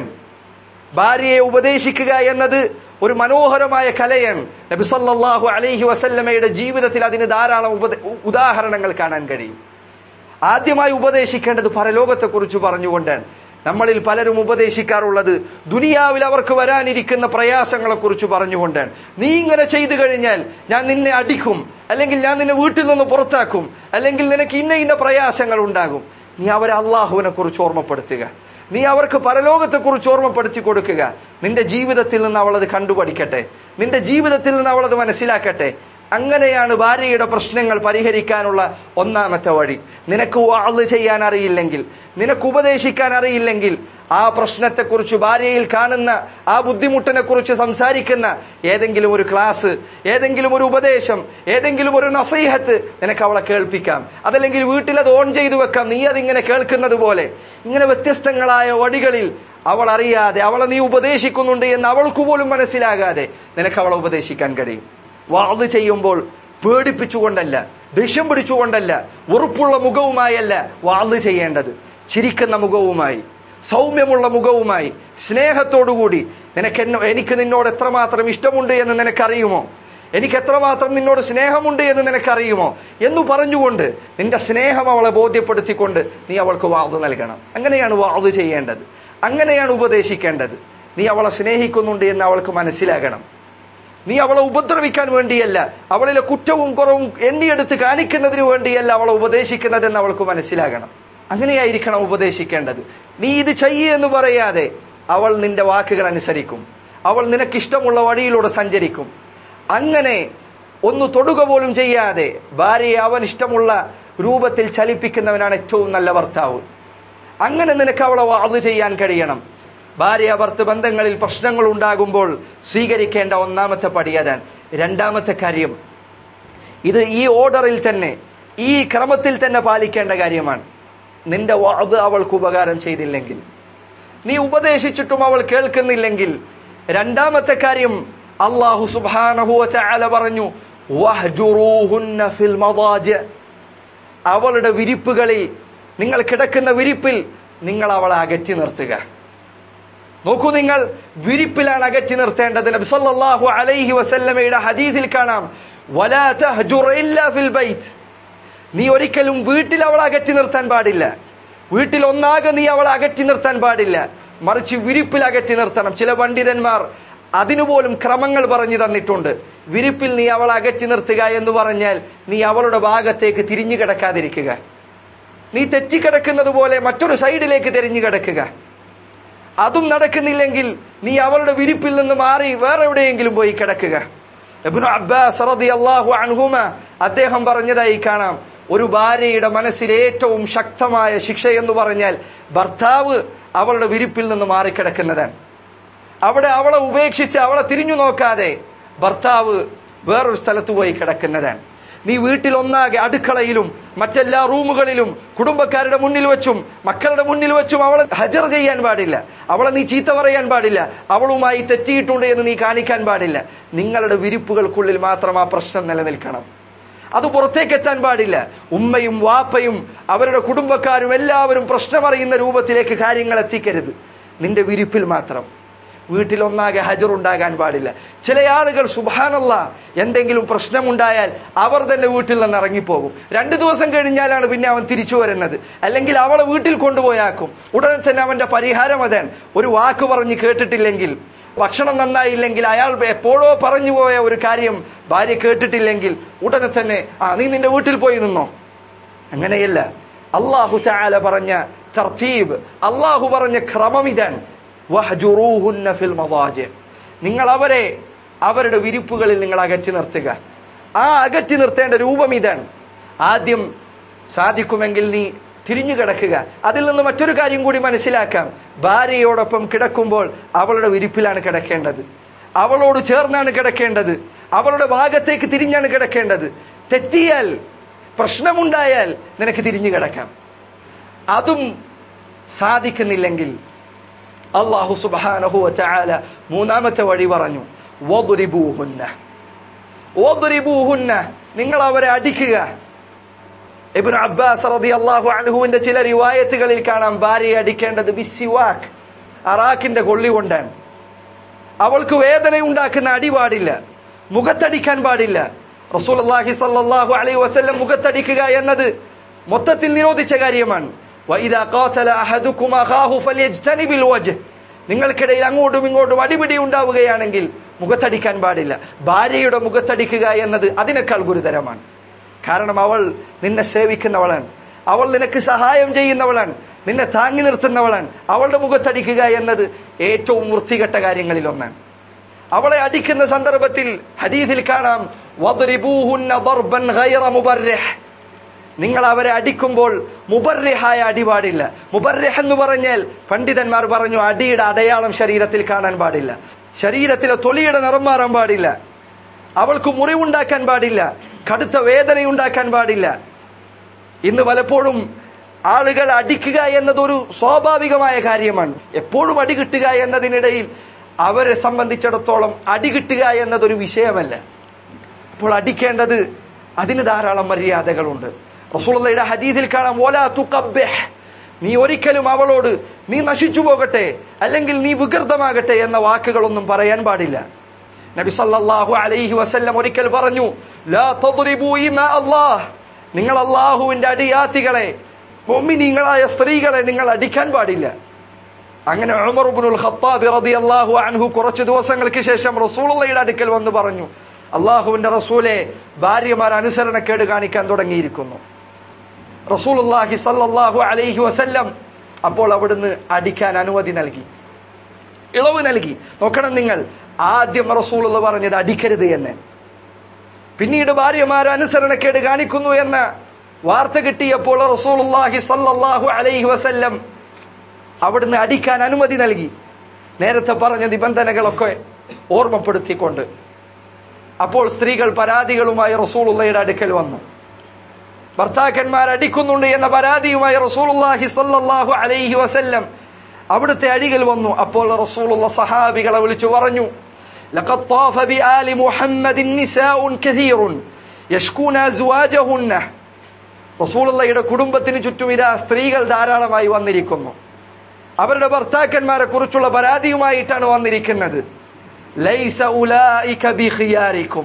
ഭാര്യയെ ഉപദേശിക്കുക എന്നത് ഒരു മനോഹരമായ കലയാണ്. നബി സല്ലല്ലാഹു അലൈഹി വസല്ലമയുടെ ജീവിതത്തിൽ അതിന് ധാരാളം ഉദാഹരണങ്ങൾ കാണാൻ കഴിയും. ആദ്യമായി ഉപദേശിക്കേണ്ടത് പരലോകത്തെക്കുറിച്ച് പറഞ്ഞുകൊണ്ടാണ്. നമ്മളിൽ പലരും ഉപദേശിക്കാറുള്ളത് ദുനിയാവിൽ അവർക്ക് വരാനിരിക്കുന്ന പ്രയാസങ്ങളെ കുറിച്ച് പറഞ്ഞുകൊണ്ടാണ്. നീ ഇങ്ങനെ ചെയ്തു കഴിഞ്ഞാൽ ഞാൻ നിന്നെ അടിക്കും, അല്ലെങ്കിൽ ഞാൻ നിന്നെ വീട്ടിൽ നിന്ന് പുറത്താക്കും, അല്ലെങ്കിൽ നിനക്ക് ഇന്ന ഇന്ന പ്രയാസങ്ങൾ ഉണ്ടാകും. നീ അവരെ അള്ളാഹുവിനെ കുറിച്ച് ഓർമ്മപ്പെടുത്തുക, നീ അവർക്ക് പരലോകത്തെക്കുറിച്ച് ഓർമ്മപ്പെടുത്തി കൊടുക്കുക. നിന്റെ ജീവിതത്തിൽ നിന്ന് അവളത് കണ്ടുപഠിക്കട്ടെ, നിന്റെ ജീവിതത്തിൽ നിന്ന് അവളത് മനസ്സിലാക്കട്ടെ. അങ്ങനെയാണ് ഭാര്യയുടെ പ്രശ്നങ്ങൾ പരിഹരിക്കാനുള്ള ഒന്നാമത്തെ വഴി. നിനക്ക് വഅദ് ചെയ്യാൻ അറിയില്ലെങ്കിൽ, നിനക്ക് ഉപദേശിക്കാൻ അറിയില്ലെങ്കിൽ, ആ പ്രശ്നത്തെക്കുറിച്ച് ഭാര്യയിൽ കാണുന്ന ആ ബുദ്ധിമുട്ടിനെ കുറിച്ച് സംസാരിക്കുന്ന ഏതെങ്കിലും ഒരു ക്ലാസ്, ഏതെങ്കിലും ഒരു ഉപദേശം, ഏതെങ്കിലും ഒരു നസീഹത്ത് നിനക്ക് അവളെ കേൾപ്പിക്കാം. അതല്ലെങ്കിൽ വീട്ടിൽ അത് ഓൺ ചെയ്തു വെക്കാം, നീ അതിങ്ങനെ കേൾക്കുന്നത് പോലെ. ഇങ്ങനെ വ്യത്യസ്തങ്ങളായ വഴികളിൽ അവൾ അറിയാതെ അവളെ നീ ഉപദേശിക്കുന്നുണ്ട് എന്ന് അവൾക്ക് പോലും മനസ്സിലാകാതെ നിനക്ക് അവളെ ഉപദേശിക്കാൻ കഴിയും. വഅദ് ചെയ്യുമ്പോൾ പേടിപ്പിച്ചുകൊണ്ടല്ല, ദേഷ്യം പിടിച്ചുകൊണ്ടല്ല, വെറുപ്പുള്ള മുഖവുമായല്ല വഅദ് ചെയ്യേണ്ടത്. ചിരിക്കുന്ന മുഖവുമായി, സൗമ്യമുള്ള മുഖവുമായി, സ്നേഹത്തോടുകൂടി, നിനക്ക് എനിക്ക് നിന്നോട് എത്രമാത്രം ഇഷ്ടമുണ്ട് എന്ന് നിനക്കറിയുമോ, എനിക്ക് എത്രമാത്രം നിന്നോട് സ്നേഹമുണ്ട് എന്ന് നിനക്കറിയുമോ എന്ന് പറഞ്ഞുകൊണ്ട് നിന്റെ സ്നേഹം അവളെ ബോധ്യപ്പെടുത്തിക്കൊണ്ട് നീ അവൾക്ക് വഅദ് നൽകണം. അങ്ങനെയാണ് വഅദ് ചെയ്യേണ്ടത്, അങ്ങനെയാണ് ഉപദേശിക്കേണ്ടത്. നീ അവളെ സ്നേഹിക്കുന്നുണ്ട് എന്ന് അവൾക്ക് മനസ്സിലാകണം. നീ അവളെ ഉപദ്രവിക്കാൻ വേണ്ടിയല്ല, അവളിലെ കുറ്റവും കുറവും എണ്ണിയെടുത്ത് കാണിക്കുന്നതിന് വേണ്ടിയല്ല അവളെ ഉപദേശിക്കുന്നതെന്ന് അവൾക്ക് മനസ്സിലാകണം. അങ്ങനെയായിരിക്കണം ഉപദേശിക്കേണ്ടത്. നീ ഇത് ചെയ്യ് എന്ന് പറയാതെ അവൾ നിന്റെ വാക്കുകൾ അനുസരിക്കും, അവൾ നിനക്കിഷ്ടമുള്ള വഴിയിലൂടെ സഞ്ചരിക്കും. അങ്ങനെ ഒന്ന് തൊടുക പോലും ചെയ്യാതെ ഭാര്യയെ അവൻ ഇഷ്ടമുള്ള രൂപത്തിൽ ചലിപ്പിക്കുന്നവനാണ് ഏറ്റവും നല്ല ഭർത്താവ്. അങ്ങനെ നിനക്ക് അവളെ വഅദ് ചെയ്യാൻ കഴിയണം. ഭാര്യ ഭർത്തൃ ബന്ധങ്ങളിൽ പ്രശ്നങ്ങൾ ഉണ്ടാകുമ്പോൾ സ്വീകരിക്കേണ്ട ഒന്നാമത്തെ പടി അതാണ്. രണ്ടാമത്തെ കാര്യം, ഇത് ഈ ഓർഡറിൽ തന്നെ, ഈ ക്രമത്തിൽ തന്നെ പാലിക്കേണ്ട കാര്യമാണ്. നിന്റെ വഅദ് അവൾക്ക് ഉപകാരം ചെയ്തില്ലെങ്കിൽ, നീ ഉപദേശിച്ചിട്ടും അവൾ കേൾക്കുന്നില്ലെങ്കിൽ, രണ്ടാമത്തെ കാര്യം അല്ലാഹു സുബ്ഹാനഹു വ തആല പറഞ്ഞു, വഹ്ജുറൂഹുന്ന ഫിൽ മദാജി, അവളുടെ വിരിപ്പുകളിൽ, നിങ്ങൾ കിടക്കുന്ന വിരിപ്പിൽ നിങ്ങൾ അവളെ അകറ്റി നിർത്തുക. നോക്കൂ, നിങ്ങൾ വിരിപ്പിലാണ് അകറ്റി നിർത്തേണ്ടത്. നബി സല്ലല്ലാഹു അലൈഹി വസല്ലമയുടെ ഹദീസിൽ കാണാം, വലാ തഹ്ജുർ ഇല്ലാ ഫിൽ ബൈത്ത്, നീ ഒരിക്കലും വീട്ടിൽ അവളെ അകറ്റി നിർത്താൻ പാടില്ല. വീട്ടിൽ ഒന്നാകെ നീ അവളെ അകറ്റി നിർത്താൻ പാടില്ല, മറിച്ച് വിരിപ്പിൽ അകറ്റി നിർത്തണം. ചില പണ്ഡിതന്മാർ അതിനുപോലും ക്രമങ്ങൾ പറഞ്ഞു തന്നിട്ടുണ്ട്. വിരിപ്പിൽ നീ അവളെ അകറ്റി നിർത്തുക എന്ന് പറഞ്ഞാൽ നീ അവളുടെ ഭാഗത്തേക്ക് തിരിഞ്ഞു കിടക്കാതിരിക്കുക, നീ തെറ്റിക്കിടക്കുന്നത് പോലെ മറ്റൊരു സൈഡിലേക്ക് തിരിഞ്ഞു കിടക്കുക. അതും നടക്കുന്നില്ലെങ്കിൽ നീ അവളുടെ വിരിപ്പിൽ നിന്ന് മാറി വേറെ എവിടെയെങ്കിലും പോയി കിടക്കുക. ഇബ്നു അബ്ബാസ് റളിയല്ലാഹു അൻഹുമ അദ്ദേഹം പറഞ്ഞതായി കാണാം, ഒരു ഭാര്യയുടെ മനസ്സിൽ ഏറ്റവും ശക്തമായ ശിക്ഷ എന്ന് പറഞ്ഞാൽ ഭർത്താവ് അവളുടെ വിരിപ്പിൽ നിന്ന് മാറിക്കിടക്കുന്നതാണ്. അവിടെ അവളെ ഉപേക്ഷിച്ച് അവളെ തിരിഞ്ഞു നോക്കാതെ ഭർത്താവ് വേറൊരു സ്ഥലത്ത് പോയി കിടക്കുന്നതാണ്. നീ വീട്ടിൽ ഒന്നാകെ അടുക്കളയിലും മറ്റെല്ലാ റൂമുകളിലും കുടുംബക്കാരുടെ മുന്നിൽ വെച്ചും മക്കളുടെ മുന്നിൽ വെച്ചും അവളെ ഹജർ ചെയ്യാൻ പാടില്ല, അവളെ നീ ചീത്ത പറയാൻ പാടില്ല, അവളുമായി തെറ്റിയിട്ടുണ്ട് എന്ന് നീ കാണിക്കാൻ പാടില്ല. നിങ്ങളുടെ വിരിപ്പുകൾക്കുള്ളിൽ മാത്രം ആ പ്രശ്നം നിലനിൽക്കണം, അത് പുറത്തേക്ക് എത്താൻ പാടില്ല. ഉമ്മയും വാപ്പയും അവരുടെ കുടുംബക്കാരും എല്ലാവരും പ്രശ്നമറിയുന്ന രൂപത്തിലേക്ക് കാര്യങ്ങൾ എത്തിക്കരുത്. നിന്റെ വിരിപ്പിൽ മാത്രം, വീട്ടിൽ ഒന്നാകെ ഹജർ ഉണ്ടാകാൻ പാടില്ല. ചില ആളുകൾ സുബ്ഹാനല്ലാഹ് എന്തെങ്കിലും പ്രശ്നമുണ്ടായാൽ അവർ തന്നെ വീട്ടിൽ നിന്ന് ഇറങ്ങിപ്പോകും. രണ്ടു ദിവസം കഴിഞ്ഞാലാണ് പിന്നെ അവൻ തിരിച്ചു വരുന്നത്, അല്ലെങ്കിൽ അവളെ വീട്ടിൽ കൊണ്ടുപോയാക്കും. ഉടനെ തന്നെ അവന്റെ പരിഹാരം അതാണ്. ഒരു വാക്ക് പറഞ്ഞ് കേട്ടിട്ടില്ലെങ്കിൽ, ഭക്ഷണം നന്നായില്ലെങ്കിൽ, അയാൾ എപ്പോഴോ പറഞ്ഞു പോയ ഒരു കാര്യം ഭാര്യ കേട്ടിട്ടില്ലെങ്കിൽ ഉടനെ തന്നെ ആ നീ നിന്റെ വീട്ടിൽ പോയി നിന്നോ. അങ്ങനെയല്ല. അല്ലാഹു തആല പറഞ്ഞ തർതീബ്, അല്ലാഹു പറഞ്ഞ ക്രമം ഇതാണ്, വഹ്ജുറൂഹുന്ന ഫിൽ മദാജി, നിങ്ങൾ അവരെ അവരുടെ വിരിപ്പുകളിൽ നിങ്ങൾ അകറ്റി നിർത്തുക. ആ അകറ്റി നിർത്തേണ്ട രൂപം ഇതാണ്. ആദ്യം സാധിക്കുമെങ്കിൽ നീ തിരിഞ്ഞു കിടക്കുക. അതിൽ നിന്ന് മറ്റൊരു കാര്യം കൂടി മനസ്സിലാക്കാം, ഭാര്യയോടൊപ്പം കിടക്കുമ്പോൾ അവളുടെ വിരിപ്പിലാണ് കിടക്കേണ്ടത്, അവളോട് ചേർന്നാണ് കിടക്കേണ്ടത്, അവളുടെ ഭാഗത്തേക്ക് തിരിഞ്ഞാണ് കിടക്കേണ്ടത്. തെറ്റിയാൽ, പ്രശ്നമുണ്ടായാൽ നിനക്ക് തിരിഞ്ഞു കിടക്കാം. അതും സാധിക്കുന്നില്ലെങ്കിൽ അല്ലാഹു സുബ്ഹാനഹു വ തആല മൂന്നാമത്തെ വഴി പറഞ്ഞു, വദ്രിബൂഹുന്ന, വദ്രിബൂഹുന്ന, നിങ്ങൾ അവരെ അടിക്കുക. ഇബ്നു അബ്ബാസ് റളിയല്ലാഹു അൻഹുവിന്റെ ചില റിവായത്തുകളിൽ കാണാം, ഭാര്യയെ അടിക്കേണ്ടത് ബിസ്സിവാക്ക്, അറാഖിന്റെ കൊള്ളി കൊണ്ടാണ്. അവൾക്ക് വേദന ഉണ്ടാക്കുന്ന അടി പാടില്ല, മുഖത്തടിക്കാൻ പാടില്ല. റസൂലുള്ളാഹി സ്വല്ലല്ലാഹു അലൈഹി വസല്ലം മുഖത്തടിക്കുക എന്നത് മൊത്തത്തിൽ നിരോധിച്ച കാര്യമാണ്. വഇദാ ഖാതല അഹദുകും അഖാഹു ഫൽയജ്തനിബിൽ വജ്ഹ്, നിങ്ങൾക്കിടയിൽ അങ്ങോട്ടും ഇങ്ങോട്ടും അടിപിടി ഉണ്ടാവുകയാണെങ്കിൽ മുഖത്തടിക്കാൻ പാടില്ല. ഭാര്യയുടെ മുഖത്തടിക്കുക എന്നത് അതിനേക്കാൾ ഗുരുതരമാണ്. കാരണം അവൾ നിന്നെ സേവിക്കുന്നവളാണ്, അവൾ നിനക്ക് സഹായം ചെയ്യുന്നവളാണ്, നിന്നെ താങ്ങി നിർത്തുന്നവളാണ്. അവളുടെ മുഖത്തടിക്കുക എന്നത് ഏറ്റവും വൃത്തികെട്ട കാര്യങ്ങളിൽ ഒന്നാണ്. അവളെ അടിക്കുന്ന സന്ദർഭത്തിൽ ഹദീസിൽ കാണാം, വദ്രിബൂഹുന്ന ദർബൻ ഗൈറ മുബർരിഹ്, നിങ്ങൾ അവരെ അടിക്കുമ്പോൾ മുബർരിഹായ അടി പാടില്ല. മുബർരിഹ് എന്ന് പറഞ്ഞാൽ പണ്ഡിതന്മാർ പറഞ്ഞു, അടിയുടെ അടയാളം ശരീരത്തിൽ കാണാൻ പാടില്ല, ശരീരത്തിലെ തൊലിയുടെ നിറം മാറാൻ പാടില്ല, അവൾക്ക് മുറിവുണ്ടാക്കാൻ പാടില്ല, കടുത്ത വേദനയുണ്ടാക്കാൻ പാടില്ല. ഇന്ന് പലപ്പോഴും ആളുകൾ അടിക്കുക എന്നതൊരു സ്വാഭാവികമായ കാര്യമാണ്. എപ്പോഴും അടി കിട്ടുക എന്നതിനിടയിൽ അവരെ സംബന്ധിച്ചിടത്തോളം അടി കിട്ടുക എന്നതൊരു വിഷയമല്ല. അപ്പോൾ അടിക്കേണ്ടത് അതിന് ധാരാളം മര്യാദകളുണ്ട്. റസൂലുള്ളാഹിയുടെ ഹദീസിൽ കാണാം, വലാ തുഖബ്ബിഹ്, നീ ഒരിക്കലും അവളോട് നീ നശിച്ചു പോകട്ടെ അല്ലെങ്കിൽ നീ വികൃതമാകട്ടെ എന്ന വാക്കുകളൊന്നും പറയാൻ പാടില്ല. നബി സല്ലല്ലാഹു അലൈഹി വസല്ലം ഒരിക്കൽ പറഞ്ഞു, ലാ തദ്രിബൂ ഇമാ അല്ലാഹ്, നിങ്ങൾ അല്ലാഹുവിന്റെ അടിയാത്തികളെ, മുഅ്മിനീങ്ങളായ സ്ത്രീകളെ നിങ്ങൾ അടിക്കാൻ പാടില്ല. അങ്ങനെ ഉമർ ഇബ്നുൽ ഖത്താബ് റളിയല്ലാഹു അൻഹു കുറച്ച് ദിവസങ്ങൾക്ക് ശേഷം റസൂലുള്ളാഹിയുടെ അടുക്കൽ വന്ന് പറഞ്ഞു, അല്ലാഹുവിന്റെ റസൂലെ, ഭാര്യമാർ അനുസരണക്കേട് കാണിക്കാൻ തുടങ്ങിയിരിക്കുന്നു. റസൂലുള്ളാഹി സല്ലല്ലാഹു അലൈഹി വസല്ലം അപ്പോൾ അവിടുന്ന് അടിക്കാൻ അനുമതി നൽകി, ഇളവ് നൽകി. നോക്കണം നിങ്ങൾ, ആദ്യം റസൂലുള്ള പറഞ്ഞത് അടിക്കരുത് എന്ന്, പിന്നീട് ഭാര്യമാർ അനുസരണക്കേട് കാണിക്കുന്നു എന്ന വാർത്ത കിട്ടിയപ്പോൾ റസൂലുള്ളാഹി സല്ലല്ലാഹു അലൈഹി വസല്ലം അവിടുന്ന് അടിക്കാൻ അനുമതി നൽകി. നേരത്തെ പറഞ്ഞ നിബന്ധനകളൊക്കെ ഓർമ്മപ്പെടുത്തിക്കൊണ്ട് അപ്പോൾ സ്ത്രീകൾ പരാതികളുമായി റസൂലുള്ളാഹിയുടെ അടുക്കൽ വന്നു. ഭർത്താക്കന്മാർ അടിക്കുന്നുണ്ട് എന്ന പരാതിയുമായി റസൂലുള്ളാഹി സ്വല്ലല്ലാഹു അലൈഹി വസല്ലം അവിടുത്തെ അരികിൽ വന്നു. അപ്പോൾ റസൂലുള്ള സഹാബികളെ വിളിച്ചു പറഞ്ഞു, ലഖദ് ത്വാഫ ബിആലി മുഹമ്മദിൻ നിസാഉൻ കസീറുൻ യഷ്കൂന അസ്വാജഹുന്ന. റസൂലുള്ളാഹിയുടെ കുടുംബത്തിന് ചുറ്റും ഇതാ സ്ത്രീകൾ ധാരാളമായി വന്നിരിക്കുന്നു. അവരുടെ ഭർത്താക്കന്മാരെ കുറിച്ചുള്ള പരാതിയുമായിട്ടാണ് വന്നിരിക്കുന്നത്. ലൈസ ഉലൈക ബിഖിയാരിക്കും.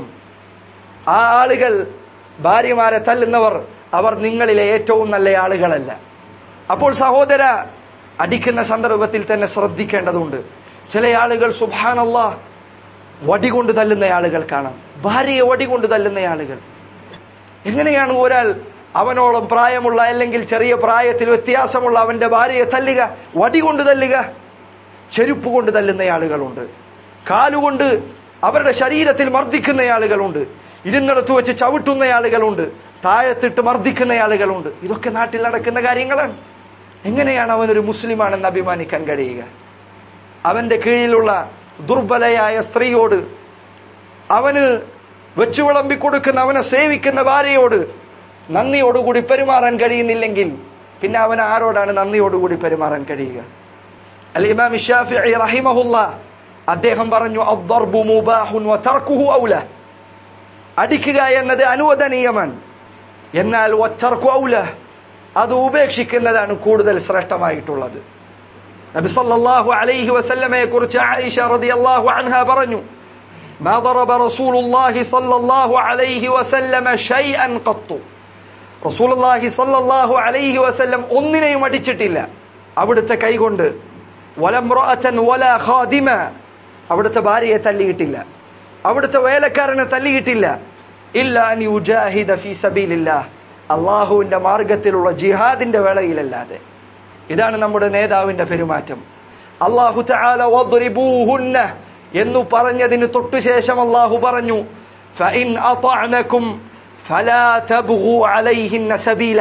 ആ ആളുകൾ, ഭാര്യമാരെ തല്ലുന്നവർ, അവർ നിങ്ങളിലെ ഏറ്റവും നല്ല ആളുകളല്ല. അപ്പോൾ സഹോദര, അടിക്കുന്ന സന്ദർഭത്തിൽ തന്നെ ശ്രദ്ധിക്കേണ്ടതുണ്ട്. ചില ആളുകൾ സുബ്ഹാനല്ലാഹ് വടികൊണ്ട് തല്ലുന്ന ആളുകൾ കാണാം. ഭാര്യയെ വടികൊണ്ട് തല്ലുന്ന ആളുകൾ. എങ്ങനെയാണ് ഒരാൾ അവനോളം പ്രായമുള്ള അല്ലെങ്കിൽ ചെറിയ പ്രായത്തിൽ വ്യത്യാസമുള്ള അവന്റെ ഭാര്യയെ തല്ലുക? വടികൊണ്ട് തല്ലുക. ചെരുപ്പ് കൊണ്ട് തല്ലുന്ന ആളുകളുണ്ട്. കാലുകൊണ്ട് അവരുടെ ശരീരത്തിൽ മർദ്ദിക്കുന്ന ആളുകളുണ്ട്. ഇരുന്നിടത്ത് വെച്ച് ചവിട്ടുന്ന ആളുകളുണ്ട്. താഴത്തിട്ട് മർദ്ദിക്കുന്ന ആളുകളുണ്ട്. ഇതൊക്കെ നാട്ടിൽ നടക്കുന്ന കാര്യങ്ങളാണ്. എങ്ങനെയാണ് അവനൊരു മുസ്ലിമാണെന്ന് അഭിമാനിക്കാൻ കഴിയുക? അവന്റെ കീഴിലുള്ള ദുർബലയായ സ്ത്രീയോട്, അവന് വെച്ചു വിളമ്പി കൊടുക്കുന്ന, അവനെ സേവിക്കുന്ന ഭാര്യയോട് നന്ദിയോടുകൂടി പെരുമാറാൻ കഴിയുന്നില്ലെങ്കിൽ പിന്നെ അവൻ ആരോടാണ് നന്ദിയോടുകൂടി പെരുമാറാൻ കഴിയുക? അൽ ഇമാം ശാഫിഈ റഹിമഹുല്ലാഹ് അദ്ദേഹം പറഞ്ഞു, അദ്ദർബു മുബാഹുൻ വതർക്കുഹു ഔല. അടിക്കുക എന്നത് അനുവദനീയമാണ്, എന്നാൽ വതർക്കു ഔല, അത് ഉപേക്ഷിക്കുന്നതാണ് കൂടുതൽ ശ്രേഷ്ഠമായിട്ടുള്ളത്. നബി സല്ലല്ലാഹു അലൈഹി വസല്ലമയെ കുറിച്ച് ആയിഷ റളിയല്ലാഹു അൻഹ പറഞ്ഞു, മാ ضرب റസൂലുള്ളാഹി സല്ലല്ലാഹു അലൈഹി വസല്ലമ ശൈഅൻ ഖത്തു. റസൂലുള്ളാഹി സല്ലല്ലാഹു അലൈഹി വസല്ലം ഒന്നിനെയും അടിച്ചിട്ടില്ല അവിടുത്തെ കൈകൊണ്ട്. വലംറഅതൻ വലാ ഖാദിമ, അവിടുത്തെ ഭാര്യയെ തല്ലിയിട്ടില്ല, അവിടുത്തെ വേലക്കാരനെ തല്ലിയിട്ടില്ല. ഇല്ലാ അൻ യുജാഹിദ ഫീ സബീലില്ലാഹ്, അല്ലാഹുവിന്റെ മാർഗത്തിലുള്ള ജിഹാദിന്റെ വേളയിലല്ലാതെ. ഇതാണ് നമ്മുടെ നേതാവിന്റെ പെരുമാറ്റം. അല്ലാഹു തആല വദ്രിബൂഹുന്ന എന്നു പറഞ്ഞതിന് തൊട്ടുശേഷം അല്ലാഹു പറഞ്ഞു, ഫഇൻ അതഅനകും ഫലാ തബ്ഗു അലൈഹിന്ന സബീല.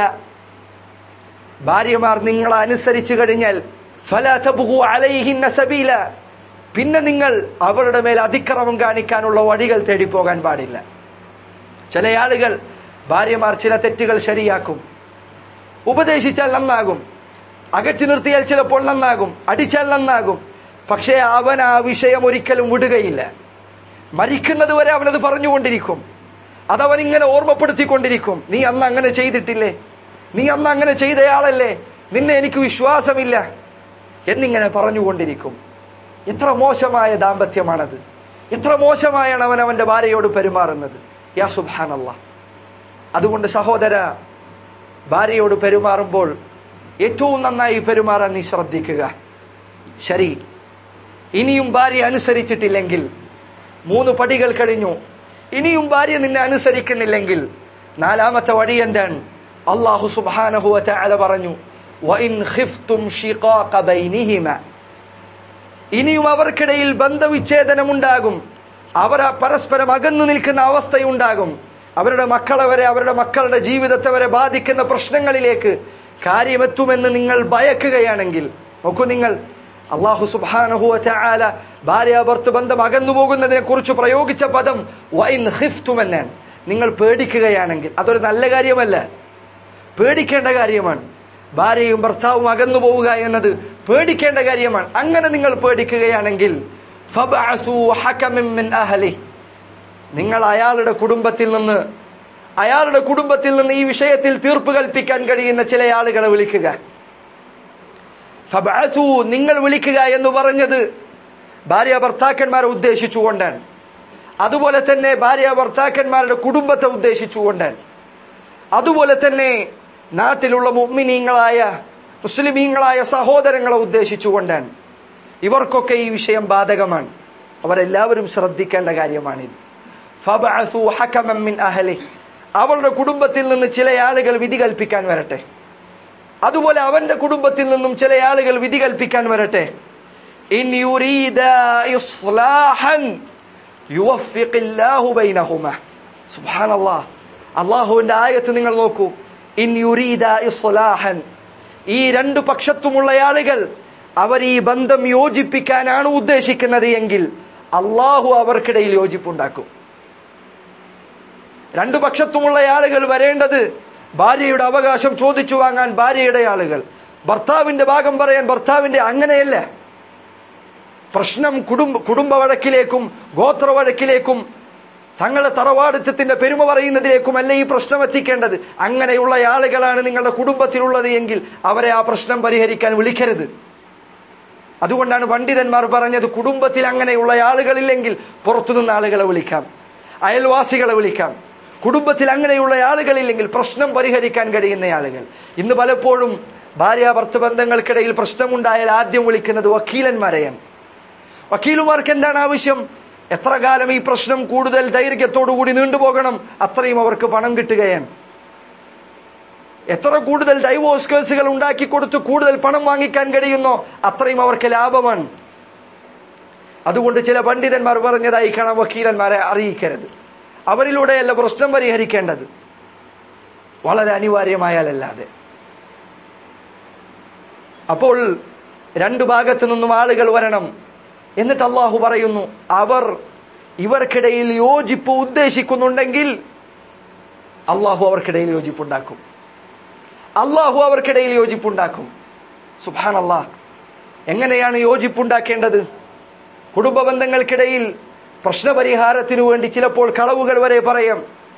ഭാര്യമാർ നിങ്ങളെ അനുസരിച്ചു കഴിഞ്ഞാൽ ഫലാ തബ്ഗു അലൈഹിന്ന സബീല, പിന്നെ നിങ്ങൾ അവരുടെ മേൽ അതിക്രമം കാണിക്കാനുള്ള വഴികൾ തേടിപ്പോകാൻ പാടില്ല. ചില ആളുകൾ ഭാര്യമാർ ചില തെറ്റുകൾ ശരിയാക്കും, ഉപദേശിച്ചാൽ നന്നാകും, അകറ്റി നിർത്തിയാൽ ചിലപ്പോൾ നന്നാകും, അടിച്ചാൽ നന്നാകും. പക്ഷേ അവൻ ആ വിഷയം ഒരിക്കലും വിടുകയില്ല. മരിക്കുന്നത് വരെ അവനത് പറഞ്ഞുകൊണ്ടിരിക്കും. അതവൻ ഇങ്ങനെ ഓർമ്മപ്പെടുത്തിക്കൊണ്ടിരിക്കും. നീ അന്ന് അങ്ങനെ ചെയ്തിട്ടില്ലേ, നീ അന്ന് അങ്ങനെ ചെയ്തയാളല്ലേ, നിന്നെ എനിക്ക് വിശ്വാസമില്ല എന്നിങ്ങനെ പറഞ്ഞുകൊണ്ടിരിക്കും. എത്ര മോശമായ ദാമ്പത്യമാണത്! എത്ര മോശമായാണ് അവൻ അവന്റെ ഭാര്യയോട് പെരുമാറുന്നത്! യാ സുബ്ഹാനല്ലാഹ്. അതുകൊണ്ട് സഹോദര, ഭാര്യയോട് പെരുമാറുമ്പോൾ ഏറ്റവും നന്നായി പെരുമാറാൻ നീ ശ്രദ്ധിക്കുക. ശരി, ഇനിയും ഭാര്യ അനുസരിച്ചിട്ടില്ലെങ്കിൽ, മൂന്ന് പടികൾ കഴിഞ്ഞു, ഇനിയും ഭാര്യ നിന്നെ അനുസരിക്കുന്നില്ലെങ്കിൽ നാലാമത്തെ വഴി എന്താണ്? അല്ലാഹു സുബ്ഹാനഹു വ തആല പറഞ്ഞു, വഇൻ ഖിഫ്തും ശിഖാഖ ബൈനിഹിമ. ഇനിയും അവർക്കിടയിൽ ബന്ധവിച്ഛേദനം ഉണ്ടാകും, അവർ പരസ്പരം അകന്നു നിൽക്കുന്ന അവസ്ഥയുണ്ടാകും. അവരുടെ മക്കളെ വരെ, അവരുടെ മക്കളുടെ ജീവിതത്തെ വരെ ബാധിക്കുന്ന പ്രശ്നങ്ങളിലേക്ക് കാര്യമെത്തുമെന്ന് നിങ്ങൾ ഭയക്കുകയാണെങ്കിൽ, നോക്കൂ, നിങ്ങൾ അല്ലാഹു സുബ്ഹാനഹു വ തആല ഭാര്യ ഭർത്തൃ ബന്ധം അകന്നു പോകുന്നതിനെ കുറിച്ച് പ്രയോഗിച്ച പദം വഇൻ ഖിഫ്തും എന്നാണ്. നിങ്ങൾ പേടിക്കുകയാണെങ്കിൽ. അതൊരു നല്ല കാര്യമല്ല, പേടിക്കേണ്ട കാര്യമാണ്. ഭാര്യയും ഭർത്താവും അകന്നു പോവുക എന്നത് പേടിക്കേണ്ട കാര്യമാണ്. അങ്ങനെ നിങ്ങൾ പേടിക്കുകയാണെങ്കിൽ ഫബഅസൂ ഹകമൻ മിൻ അഹ്ലിഹി, നിങ്ങൾ അയാളുടെ കുടുംബത്തിൽ നിന്ന് അയാളുടെ കുടുംബത്തിൽ നിന്ന് ഈ വിഷയത്തിൽ തീർപ്പ് കൽപ്പിക്കാൻ കഴിയുന്ന ചില ആളുകളെ വിളിക്കുക. ഫബഅസൂ, നിങ്ങൾ വിളിക്കുക എന്ന് പറഞ്ഞത് ഭാര്യ ഭർത്താക്കന്മാരെ ഉദ്ദേശിച്ചുകൊണ്ടാണ്. അതുപോലെ തന്നെ ഭാര്യ ഭർത്താക്കന്മാരുടെ കുടുംബത്തെ ഉദ്ദേശിച്ചുകൊണ്ടാണ്. അതുപോലെ തന്നെ നാട്ടിലുള്ള മുഅ്മിനീങ്ങളായ മുസ്ലിമീങ്ങളായ സഹോദരങ്ങളെ ഉദ്ദേശിച്ചുകൊണ്ടാണ്. ഇവർക്കൊക്കെ ഈ വിഷയം ബാധകമാണ്. അവരെല്ലാവരും ശ്രദ്ധിക്കേണ്ട കാര്യമാണിത്. ഫബഅസൂ ഹകമൻ മിൻ അഹ്ലിഹി, അവളുടെ കുടുംബത്തിൽ നിന്ന് ചില ആളുകൾ വിധി കൽപ്പിക്കാൻ വരട്ടെ. അതുപോലെ അവന്റെ കുടുംബത്തിൽ നിന്നും ചില ആളുകൾ വിധി കൽപ്പിക്കാൻ വരട്ടെ. ഇൻ യുരീദാ ഇസ്ലാഹൻ യുവഫിഖില്ലാഹു ബൈനഹുമാ. സുബ്ഹാനല്ലാഹ്, അല്ലാഹുവിന്റെ ആയത്ത് നിങ്ങൾ നോക്കൂ. ഇൻ യുരീദാ ഇസ്ലാഹൻ, ഈ രണ്ടു പക്ഷത്തുമുള്ള ആളുകൾ അവർ ഈ ബന്ധം യോജിപ്പിക്കാനാണ് ഉദ്ദേശിക്കുന്നത് എങ്കിൽ അല്ലാഹു അവർക്കിടയിൽ യോജിപ്പുണ്ടാക്കും. രണ്ടു പക്ഷത്തുമുള്ള ആളുകൾ വരേണ്ടത് ഭാര്യയുടെ അവകാശം ചോദിച്ചു വാങ്ങാൻ ഭാര്യയുടെ ആളുകൾ, ഭർത്താവിന്റെ ഭാഗം പറയാൻ ഭർത്താവിന്റെ. അങ്ങനെയല്ല. പ്രശ്നം കുടുംബ കുടുംബ വഴക്കിലേക്കും ഗോത്ര വഴക്കിലേക്കും തങ്ങളുടെ തറവാടിത്തത്തിന്റെ പെരുമ പറയുന്നതിലേക്കുമല്ല ഈ പ്രശ്നം എത്തിക്കേണ്ടത്. അങ്ങനെയുള്ള ആളുകളാണ് നിങ്ങളുടെ കുടുംബത്തിലുള്ളത് എങ്കിൽ അവരെ ആ പ്രശ്നം പരിഹരിക്കാൻ വിളിക്കരുത്. അതുകൊണ്ടാണ് പണ്ഡിതന്മാർ പറഞ്ഞത്, കുടുംബത്തിൽ അങ്ങനെയുള്ള ആളുകളില്ലെങ്കിൽ പുറത്തുനിന്ന് ആളുകളെ വിളിക്കാം, അയൽവാസികളെ വിളിക്കാം. കുടുംബത്തിൽ അങ്ങനെയുള്ള ആളുകളില്ലെങ്കിൽ പ്രശ്നം പരിഹരിക്കാൻ കഴിയുന്ന ആളുകൾ. ഇന്ന് പലപ്പോഴും ഭാര്യാഭർത്തൃ ബന്ധങ്ങൾക്കിടയിൽ പ്രശ്നമുണ്ടായാൽ ആദ്യം വിളിക്കുന്നത് വക്കീലന്മാരെയാണ്. വക്കീലുമാർക്ക് എന്താണ് ആവശ്യം? എത്ര കാലം ഈ പ്രശ്നം കൂടുതൽ ദൈർഘ്യത്തോടുകൂടി നീണ്ടുപോകണം, അത്രയും അവർക്ക് പണം കിട്ടുകയാണ്. എത്ര കൂടുതൽ ഡൈവോഴ്സ് കേസുകൾ ഉണ്ടാക്കി കൊടുത്ത് കൂടുതൽ പണം വാങ്ങിക്കാൻ കഴിയുന്നോ അത്രയും അവർക്ക് ലാഭമാണ്. അതുകൊണ്ട് ചില പണ്ഡിതന്മാർ പറഞ്ഞതായി കാണാം, വക്കീലന്മാരെ അറിയിക്കരുത്, അവരിലൂടെയല്ല പ്രശ്നം പരിഹരിക്കേണ്ടത്, വളരെ അനിവാര്യമായാലല്ലാതെ. അപ്പോൾ രണ്ടു ഭാഗത്തു നിന്നും ആളുകൾ വരണം. എന്നിട്ട് അള്ളാഹു പറയുന്നു, അവർ ഇവർക്കിടയിൽ യോജിപ്പ് ഉദ്ദേശിക്കുന്നുണ്ടെങ്കിൽ അള്ളാഹു അവർക്കിടയിൽ യോജിപ്പുണ്ടാക്കും. അള്ളാഹു അവർക്കിടയിൽ യോജിപ്പുണ്ടാക്കും. സുബ്ഹാനല്ലാഹ്. എങ്ങനെയാണ് യോജിപ്പുണ്ടാക്കേണ്ടത്? കുടുംബ ബന്ധങ്ങൾക്കിടയിൽ പ്രശ്നപരിഹാരത്തിനു വേണ്ടി ചിലപ്പോൾ കളവുകൾ വരെ പറയാം,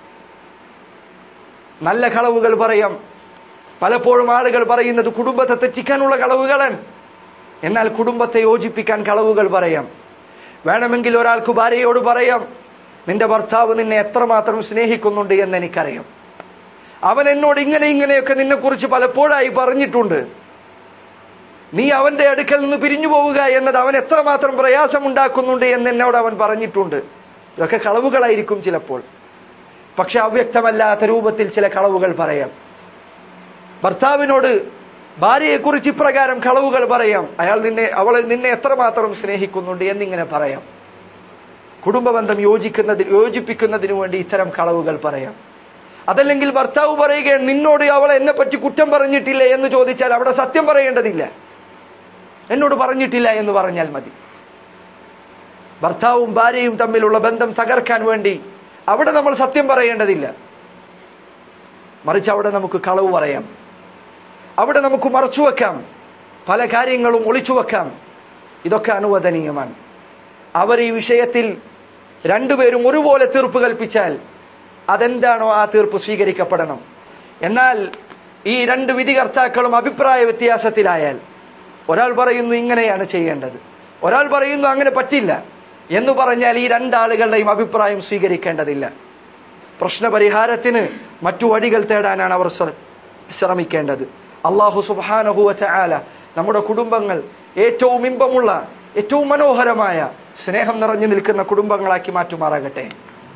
നല്ല കളവുകൾ പറയാം. പലപ്പോഴും ആളുകൾ പറയുന്നത് കുടുംബത്തെ തെറ്റിക്കാനുള്ള കളവുകളാണ്. എന്നാൽ കുടുംബത്തെ യോജിപ്പിക്കാൻ കളവുകൾ പറയാം. വേണമെങ്കിൽ ഒരാൾക്ക് ഭാര്യയോട് പറയാം, നിന്റെ ഭർത്താവ് നിന്നെ എത്രമാത്രം സ്നേഹിക്കുന്നുണ്ട് എന്ന് എനിക്കറിയാം, അവൻ എന്നോട് ഇങ്ങനെ ഇങ്ങനെയൊക്കെ നിന്നെ കുറിച്ച് പലപ്പോഴായി പറഞ്ഞിട്ടുണ്ട്, നീ അവന്റെ അടുക്കൽ നിന്ന് പിരിഞ്ഞു പോവുക എന്നത് അവൻ എത്രമാത്രം പ്രയാസമുണ്ടാക്കുന്നുണ്ട് എന്ന് എന്നോട് അവൻ പറഞ്ഞിട്ടുണ്ട്. ഇതൊക്കെ കളവുകളായിരിക്കും ചിലപ്പോൾ. പക്ഷെ അവ്യക്തമല്ലാത്ത രൂപത്തിൽ ചില കളവുകൾ പറയാം. ഭർത്താവിനോട് ഭാര്യയെക്കുറിച്ച് ഇപ്രകാരം കളവുകൾ പറയാം, അയാൾ നിന്നെ അവളെ നിന്നെ എത്രമാത്രം സ്നേഹിക്കുന്നുണ്ട് എന്നിങ്ങനെ പറയാം. കുടുംബ ബന്ധം യോജിക്കുന്നതിന് യോജിപ്പിക്കുന്നതിനു വേണ്ടി ഇത്തരം കളവുകൾ പറയാം. അതല്ലെങ്കിൽ ഭർത്താവ് പറയുകയാണ്, നിന്നോട് അവൾ എന്നെ പറ്റി കുറ്റം പറഞ്ഞിട്ടില്ല എന്ന് ചോദിച്ചാൽ അവിടെ സത്യം പറയേണ്ടതില്ല, എന്നോട് പറഞ്ഞിട്ടില്ല എന്ന് പറഞ്ഞാൽ മതി. ഭർത്താവും ഭാര്യയും തമ്മിലുള്ള ബന്ധം തകർക്കാൻ വേണ്ടി അവിടെ നമ്മൾ സത്യം പറയേണ്ടതില്ല, മറിച്ച് അവിടെ നമുക്ക് കളവ് പറയാം, അവിടെ നമുക്ക് മറച്ചുവെക്കാം, പല കാര്യങ്ങളും ഒളിച്ചുവെക്കാം. ഇതൊക്കെ അനുവദനീയമാണ്. അവർ ഈ വിഷയത്തിൽ രണ്ടുപേരും ഒരുപോലെ തീർപ്പ് കൽപ്പിച്ചാൽ അതെന്താണോ ആ തീർപ്പ് സ്വീകരിക്കപ്പെടണം. എന്നാൽ ഈ രണ്ട് വിധികർത്താക്കളും അഭിപ്രായ വ്യത്യാസത്തിലായാൽ, ഒരാൾ പറയുന്നു ഇങ്ങനെയാണ് ചെയ്യേണ്ടത്, ഒരാൾ പറയുന്നു അങ്ങനെ പറ്റില്ല എന്ന് പറഞ്ഞാൽ ഈ രണ്ടാളുകളുടെയും അഭിപ്രായം സ്വീകരിക്കേണ്ടതില്ല. പ്രശ്നപരിഹാരത്തിന് മറ്റു വഴികൾ തേടാനാണ് അവർ ശ്രമിക്കേണ്ടത്. അല്ലാഹു സുബ്ഹാനഹു വ തആല നമ്മുടെ കുടുംബങ്ങൾ ഏറ്റവും ഇമ്പമുള്ള ഏറ്റവും മനോഹരമായ സ്നേഹം നിറഞ്ഞു നിൽക്കുന്ന കുടുംബങ്ങളാക്കി മാറ്റുമാറാകട്ടെ.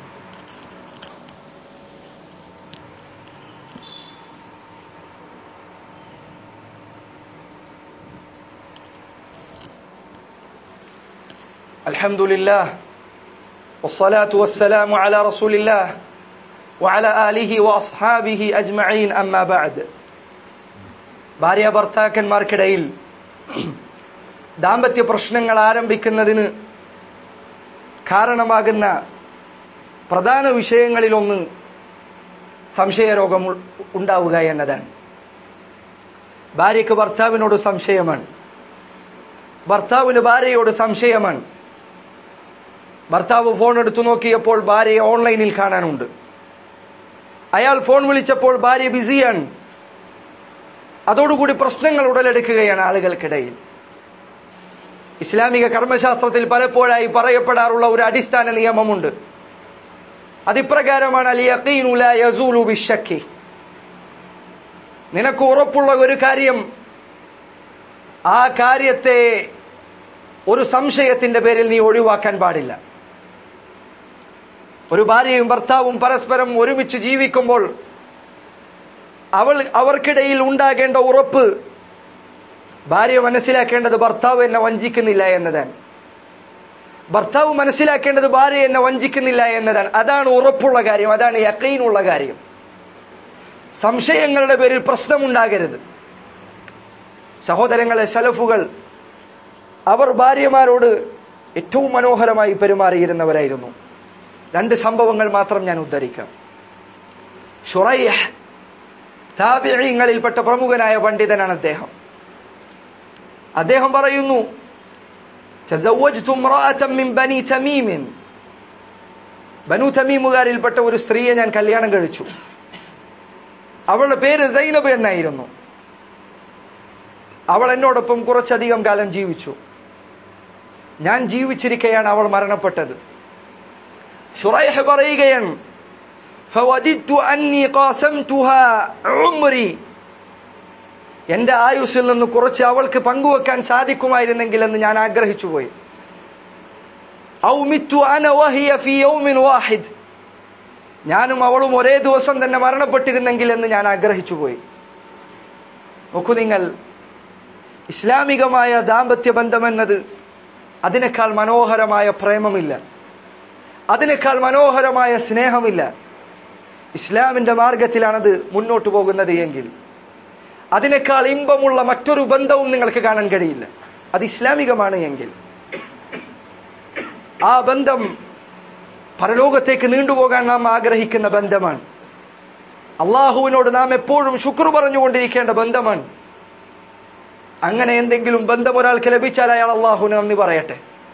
അൽഹംദുലില്ലാഹ് വസ്സലാത്തു വസ്സലാമു അലാ റസൂലില്ലാഹ് വഅലാ ആലിഹി വഅസ്ഹാബിഹി അജ്മഈൻ. അമ്മാ ബഅദ്. ഭാര്യ ഭർത്താക്കന്മാർക്കിടയിൽ ദാമ്പത്യ പ്രശ്നങ്ങൾ ആരംഭിക്കുന്നതിന് കാരണമാകുന്ന പ്രധാന വിഷയങ്ങളിലൊന്ന് സംശയരോഗം ഉണ്ടാവുക എന്നതാണ്. ഭാര്യയ്ക്ക് ഭർത്താവിനോട് സംശയമാണ്, ഭർത്താവിന് ഭാര്യയോട് സംശയമാണ്. ഭർത്താവ് ഫോൺ എടുത്തു നോക്കിയപ്പോൾ ഭാര്യയെ ഓൺലൈനിൽ കാണാനുണ്ട്. അയാൾ ഫോൺ വിളിച്ചപ്പോൾ ഭാര്യ ബിസിയാണ്. അതോടുകൂടി പ്രശ്നങ്ങൾ ഉടലെടുക്കുകയാണ് ആളുകൾക്കിടയിൽ. ഇസ്ലാമിക കർമ്മശാസ്ത്രത്തിൽ പലപ്പോഴായി പറയപ്പെടാറുള്ള ഒരു അടിസ്ഥാന നിയമമുണ്ട്. അതിപ്രകാരമാണ്, അൽ യഖീനു ലാ യസൂലു ബിശ്ശക്കി. നിനക്ക് ഉറപ്പുള്ള ഒരു കാര്യം, ആ കാര്യത്തെ ഒരു സംശയത്തിന്റെ പേരിൽ നീ ഒഴിവാക്കാൻ പാടില്ല. ഒരു ഭാര്യയും ഭർത്താവും പരസ്പരം ഒരുമിച്ച് ജീവിക്കുമ്പോൾ അവൾ അവർക്കിടയിൽ ഉണ്ടാകേണ്ട ഉറപ്പ്, ഭാര്യ മനസ്സിലാക്കേണ്ടത് ഭർത്താവ് എന്നെ വഞ്ചിക്കുന്നില്ല എന്നതാണ്. ഭർത്താവ് മനസ്സിലാക്കേണ്ടത് ഭാര്യ എന്നെ വഞ്ചിക്കുന്നില്ല എന്നതാണ്. അതാണ് ഉറപ്പുള്ള കാര്യം, അതാണ് യഖീനുള്ള കാര്യം. സംശയങ്ങളുടെ പേരിൽ പ്രശ്നമുണ്ടാകരുത്. സഹോദരങ്ങളെ, സലഫുകൾ അവർ ഭാര്യമാരോട് ഏറ്റവും മനോഹരമായി പെരുമാറിയിരുന്നവരായിരുന്നു. രണ്ട് സംഭവങ്ങൾ മാത്രം ഞാൻ ഉദ്ധരിക്കാം. ഷുറൈഹ് താബിഈങ്ങളിൽപ്പെട്ട പ്രമുഖനായ പണ്ഡിതനാണ് അദ്ദേഹം. അദ്ദേഹം പറയുന്നു, തസവ്വജ്തു ഇംറഅതൻ മിൻ ബനി തമീം, ബനു തമീമുകാരിൽപ്പെട്ട ഒരു സ്ത്രീയെ ഞാൻ കല്യാണം കഴിച്ചു. അവളുടെ പേര് സൈനബ് എന്നായിരുന്നു. അവൾ എന്നോടൊപ്പം കുറച്ചധികം കാലം ജീവിച്ചു. ഞാൻ ജീവിച്ചിരിക്കെയാണ് അവൾ മരണപ്പെട്ടത്. ഷുറൈഹ് പറയുകയാണ്, ഫവദിത്തു അന്നി ഖാസംതുഹാ ഉംരി, എന്റെ ആയുസ്സിൽ നിന്ന് കുറച്ച് അവൾക്ക് പങ്കുവെക്കാൻ സാധിക്കുമായിരുന്നെങ്കിൽ എന്ന് ഞാൻ ആഗ്രഹിച്ചു പോയി. ഔ മിത്തു അന വഹിയ ഫീ യൗമിൻ വാഹിദ്, ഞാനും അവളും ഒരേ ദിവസം തന്നെ മരണപ്പെട്ടിരുന്നെങ്കിൽ എന്ന് ഞാൻ ആഗ്രഹിച്ചു പോയി. നോക്കൂ നിങ്ങൾ, ഇസ്ലാമികമായ ദാമ്പത്യ ബന്ധമെന്നത് അതിനേക്കാൾ മനോഹരമായ പ്രേമമില്ല, അതിനേക്കാൾ മനോഹരമായ സ്നേഹമില്ല. ഇസ്ലാമിന്റെ മാർഗത്തിലാണത് മുന്നോട്ടു പോകുന്നത് എങ്കിൽ അതിനേക്കാൾ ഇമ്പമുള്ള മറ്റൊരു ബന്ധവും നിങ്ങൾക്ക് കാണാൻ കഴിയില്ല. അത് ഇസ്ലാമികമാണ് എങ്കിൽ ആ ബന്ധം പരലോകത്തേക്ക് നീണ്ടുപോകാൻ നാം ആഗ്രഹിക്കുന്ന ബന്ധമാണ്. അള്ളാഹുവിനോട് നാം എപ്പോഴും ശുക്ർ പറഞ്ഞുകൊണ്ടിരിക്കേണ്ട ബന്ധമാണ്. അങ്ങനെ എന്തെങ്കിലും ബന്ധം ഒരാൾക്ക് ലഭിച്ചാൽ അയാൾ അള്ളാഹുവിന് നന്ദി പറയട്ടെ.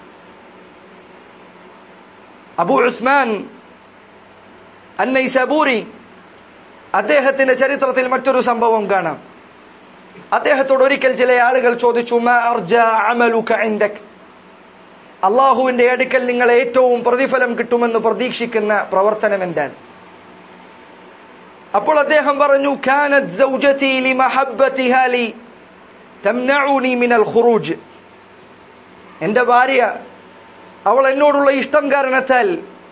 അബൂ ഉസ്മാൻ അന്നൈസബൂരി, അദ്ദേഹത്തിന്റെ ചരിത്രത്തിൽ മറ്റൊരു സംഭവം കാണാം. അദ്ദേഹത്തോട് ഒരിക്കൽ ചില ആളുകൾ ചോദിച്ചു, മാ അർജാ അമലുക ഇൻദക്, അള്ളാഹുവിന്റെ അടുക്കൽ നിങ്ങൾ ഏറ്റവും പ്രതിഫലം കിട്ടുമെന്ന് പ്രതീക്ഷിക്കുന്ന പ്രവർത്തനം എന്താണ്? അപ്പോൾ അദ്ദേഹം പറഞ്ഞു, കാനത് സൗജതി ലിമഹബ്ബതിഹാ ലി തംനഉനി മിനൽ ഖുറൂജ്, എന്റെ ഭാര്യ അവൾ എന്നോടുള്ള ഇഷ്ടം കാരണത്താൽ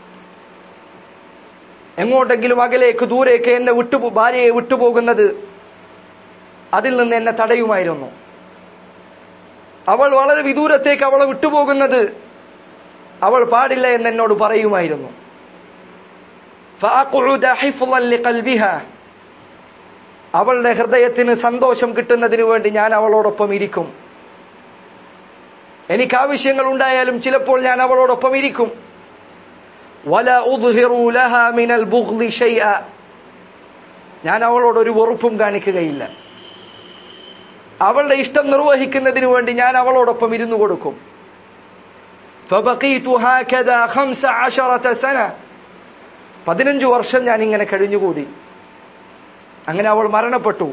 എങ്ങോട്ടെങ്കിലും അകലേക്ക് ദൂരേക്ക് എന്നെ വിട്ടു ഭാര്യയെ വിട്ടുപോകുന്നത് അതിൽ നിന്ന് എന്നെ തടയുമായിരുന്നു. അവൾ വളരെ വിദൂരത്തേക്ക് അവളെ വിട്ടുപോകുന്നത് അവൾ പാടില്ല എന്ന് എന്നോട് പറയുമായിരുന്നു. ഫഅഖഉദ ഹിഫ്ളൻ ലിഖൽബിഹാ, അവളുടെ ഹൃദയത്തിന് സന്തോഷം കിട്ടുന്നതിന് വേണ്ടി ഞാൻ അവളോടൊപ്പം ഇരിക്കും. എനിക്ക് ആവശ്യങ്ങൾ ഉണ്ടായാലും ചിലപ്പോൾ ഞാൻ അവളോടൊപ്പം ഇരിക്കും. വലാ ഉദ്ഹിറു ലഹാ മിനൽ ബുഗ്ളി ശൈഅ, ഞാൻ അവളോട് ഒരു വെറുപ്പും കാണിക്കുകയില്ല. അവളുടെ ഇഷ്ടം നിർവഹിക്കുന്നതിന് വേണ്ടി ഞാൻ അവളോടൊപ്പം ഇരുന്നു കൊടുക്കും. ഫബഖീതു ഹാകദാ ഖംസ അശറത സന, പതിനഞ്ച് വർഷം ഞാൻ ഇങ്ങനെ കഴിഞ്ഞുകൂടി. അങ്ങനെ അവൾ മരണപ്പെട്ടു.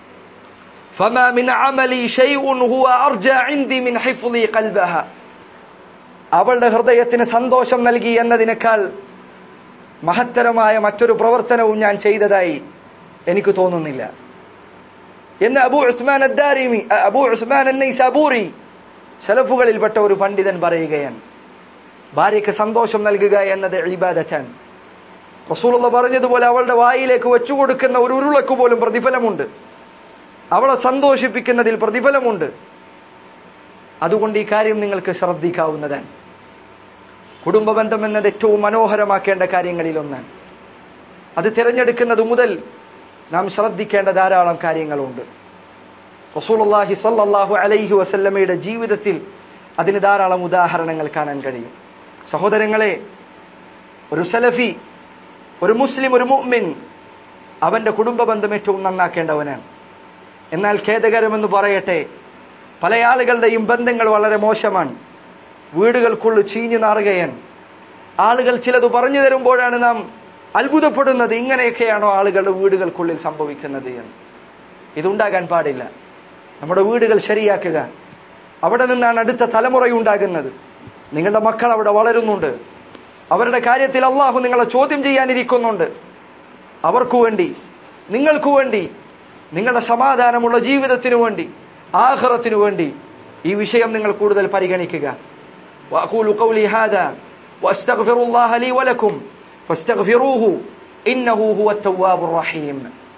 ഫമാ മിൻ അമലി ശൈഉൻ ഹുവ അർജാ ഇൻദി മിൻ ഹിഫ്ളി ഖൽബഹാ, അവളുടെ ഹൃദയത്തിന് സന്തോഷം നൽകി എന്നതിനേക്കാൾ മഹത്തരമായ മറ്റൊരു പ്രവർത്തനവും ഞാൻ ചെയ്തതായി എനിക്ക് തോന്നുന്നില്ല എന്ന് അബൂ ഉസ്മാൻ അദ്ദാരിമി അബൂ ഉസ്മാൻ അന്നൈസബൂരി സലഫുകളിൽപ്പെട്ട ഒരു പണ്ഡിതൻ പറയുകയാണ്. ഭാര്യയ്ക്ക് സന്തോഷം നൽകുക എന്നത് ഇബാദത്താണ്. റസൂലുള്ളാഹി പറഞ്ഞതുപോലെ അവളുടെ വായിലേക്ക് വെച്ചു കൊടുക്കുന്ന ഒരു ഉരുളക്ക് പോലും പ്രതിഫലമുണ്ട്, അവളെ സന്തോഷിപ്പിക്കുന്നതിൽ പ്രതിഫലമുണ്ട്. അതുകൊണ്ട് ഈ കാര്യം നിങ്ങൾക്ക് ശ്രദ്ധിക്കാവുന്നതാണ്. കുടുംബ ബന്ധം എന്നത് ഏറ്റവും മനോഹരമാക്കേണ്ട കാര്യങ്ങളിൽ ഒന്നാണ്. അത് തിരഞ്ഞെടുക്കുന്നത് മുതൽ നാം ശ്രദ്ധിക്കേണ്ട ധാരാളം കാര്യങ്ങളുണ്ട്. റസൂലുള്ളാഹി സ്വല്ലല്ലാഹു അലൈഹി വസല്ലമയുടെ ജീവിതത്തിൽ അതിന് ധാരാളം ഉദാഹരണങ്ങൾ കാണാൻ കഴിയും. സഹോദരങ്ങളെ, ഒരു സലഫി, ഒരു മുസ്ലിം, ഒരു മുഅ്മിൻ അവന്റെ കുടുംബ ബന്ധം ഏറ്റവും നന്നാക്കേണ്ടവനാണ്. എന്നാൽ ഖേദകരമെന്ന് പറയട്ടെ, പല ആളുകളുടെയും ബന്ധങ്ങൾ വളരെ മോശമാണ്. വീടുകൾക്കുള്ളിൽ ചീഞ്ഞു നാറുകയാണ്. ആളുകൾ ചിലത് പറഞ്ഞു തരുമ്പോഴാണ് നാം അത്ഭുതപ്പെടുന്നത്, ഇങ്ങനെയൊക്കെയാണോ ആളുകളുടെ വീടുകൾക്കുള്ളിൽ സംഭവിക്കുന്നത് എന്ന്. ഇതുണ്ടാകാൻ പാടില്ല. നമ്മുടെ വീടുകൾ ശരിയാക്കുക. അവിടെ നിന്നാണ് അടുത്ത തലമുറയുണ്ടാകുന്നത്. നിങ്ങളുടെ മക്കൾ അവിടെ വളരുന്നുണ്ട്. അവരുടെ കാര്യത്തിൽ അള്ളാഹു നിങ്ങളെ ചോദ്യം ചെയ്യാനിരിക്കുന്നുണ്ട്. അവർക്കു വേണ്ടി, നിങ്ങൾക്കു വേണ്ടി, നിങ്ങളുടെ സമാധാനമുള്ള ജീവിതത്തിനു വേണ്ടി, ആഖിറത്തിനു വേണ്ടി ഈ വിഷയം നിങ്ങൾ കൂടുതൽ പരിഗണിക്കുക. വഅഖൂലു ഖൗലി ഹാദാ വഅസ്തഗ്ഫിറുല്ലാഹ ലീ വലക്കും ഫസ്തഗ്ഫിറൂഹു ഇന്നഹു ഹുവത് തവ്വാബുർ റഹീം.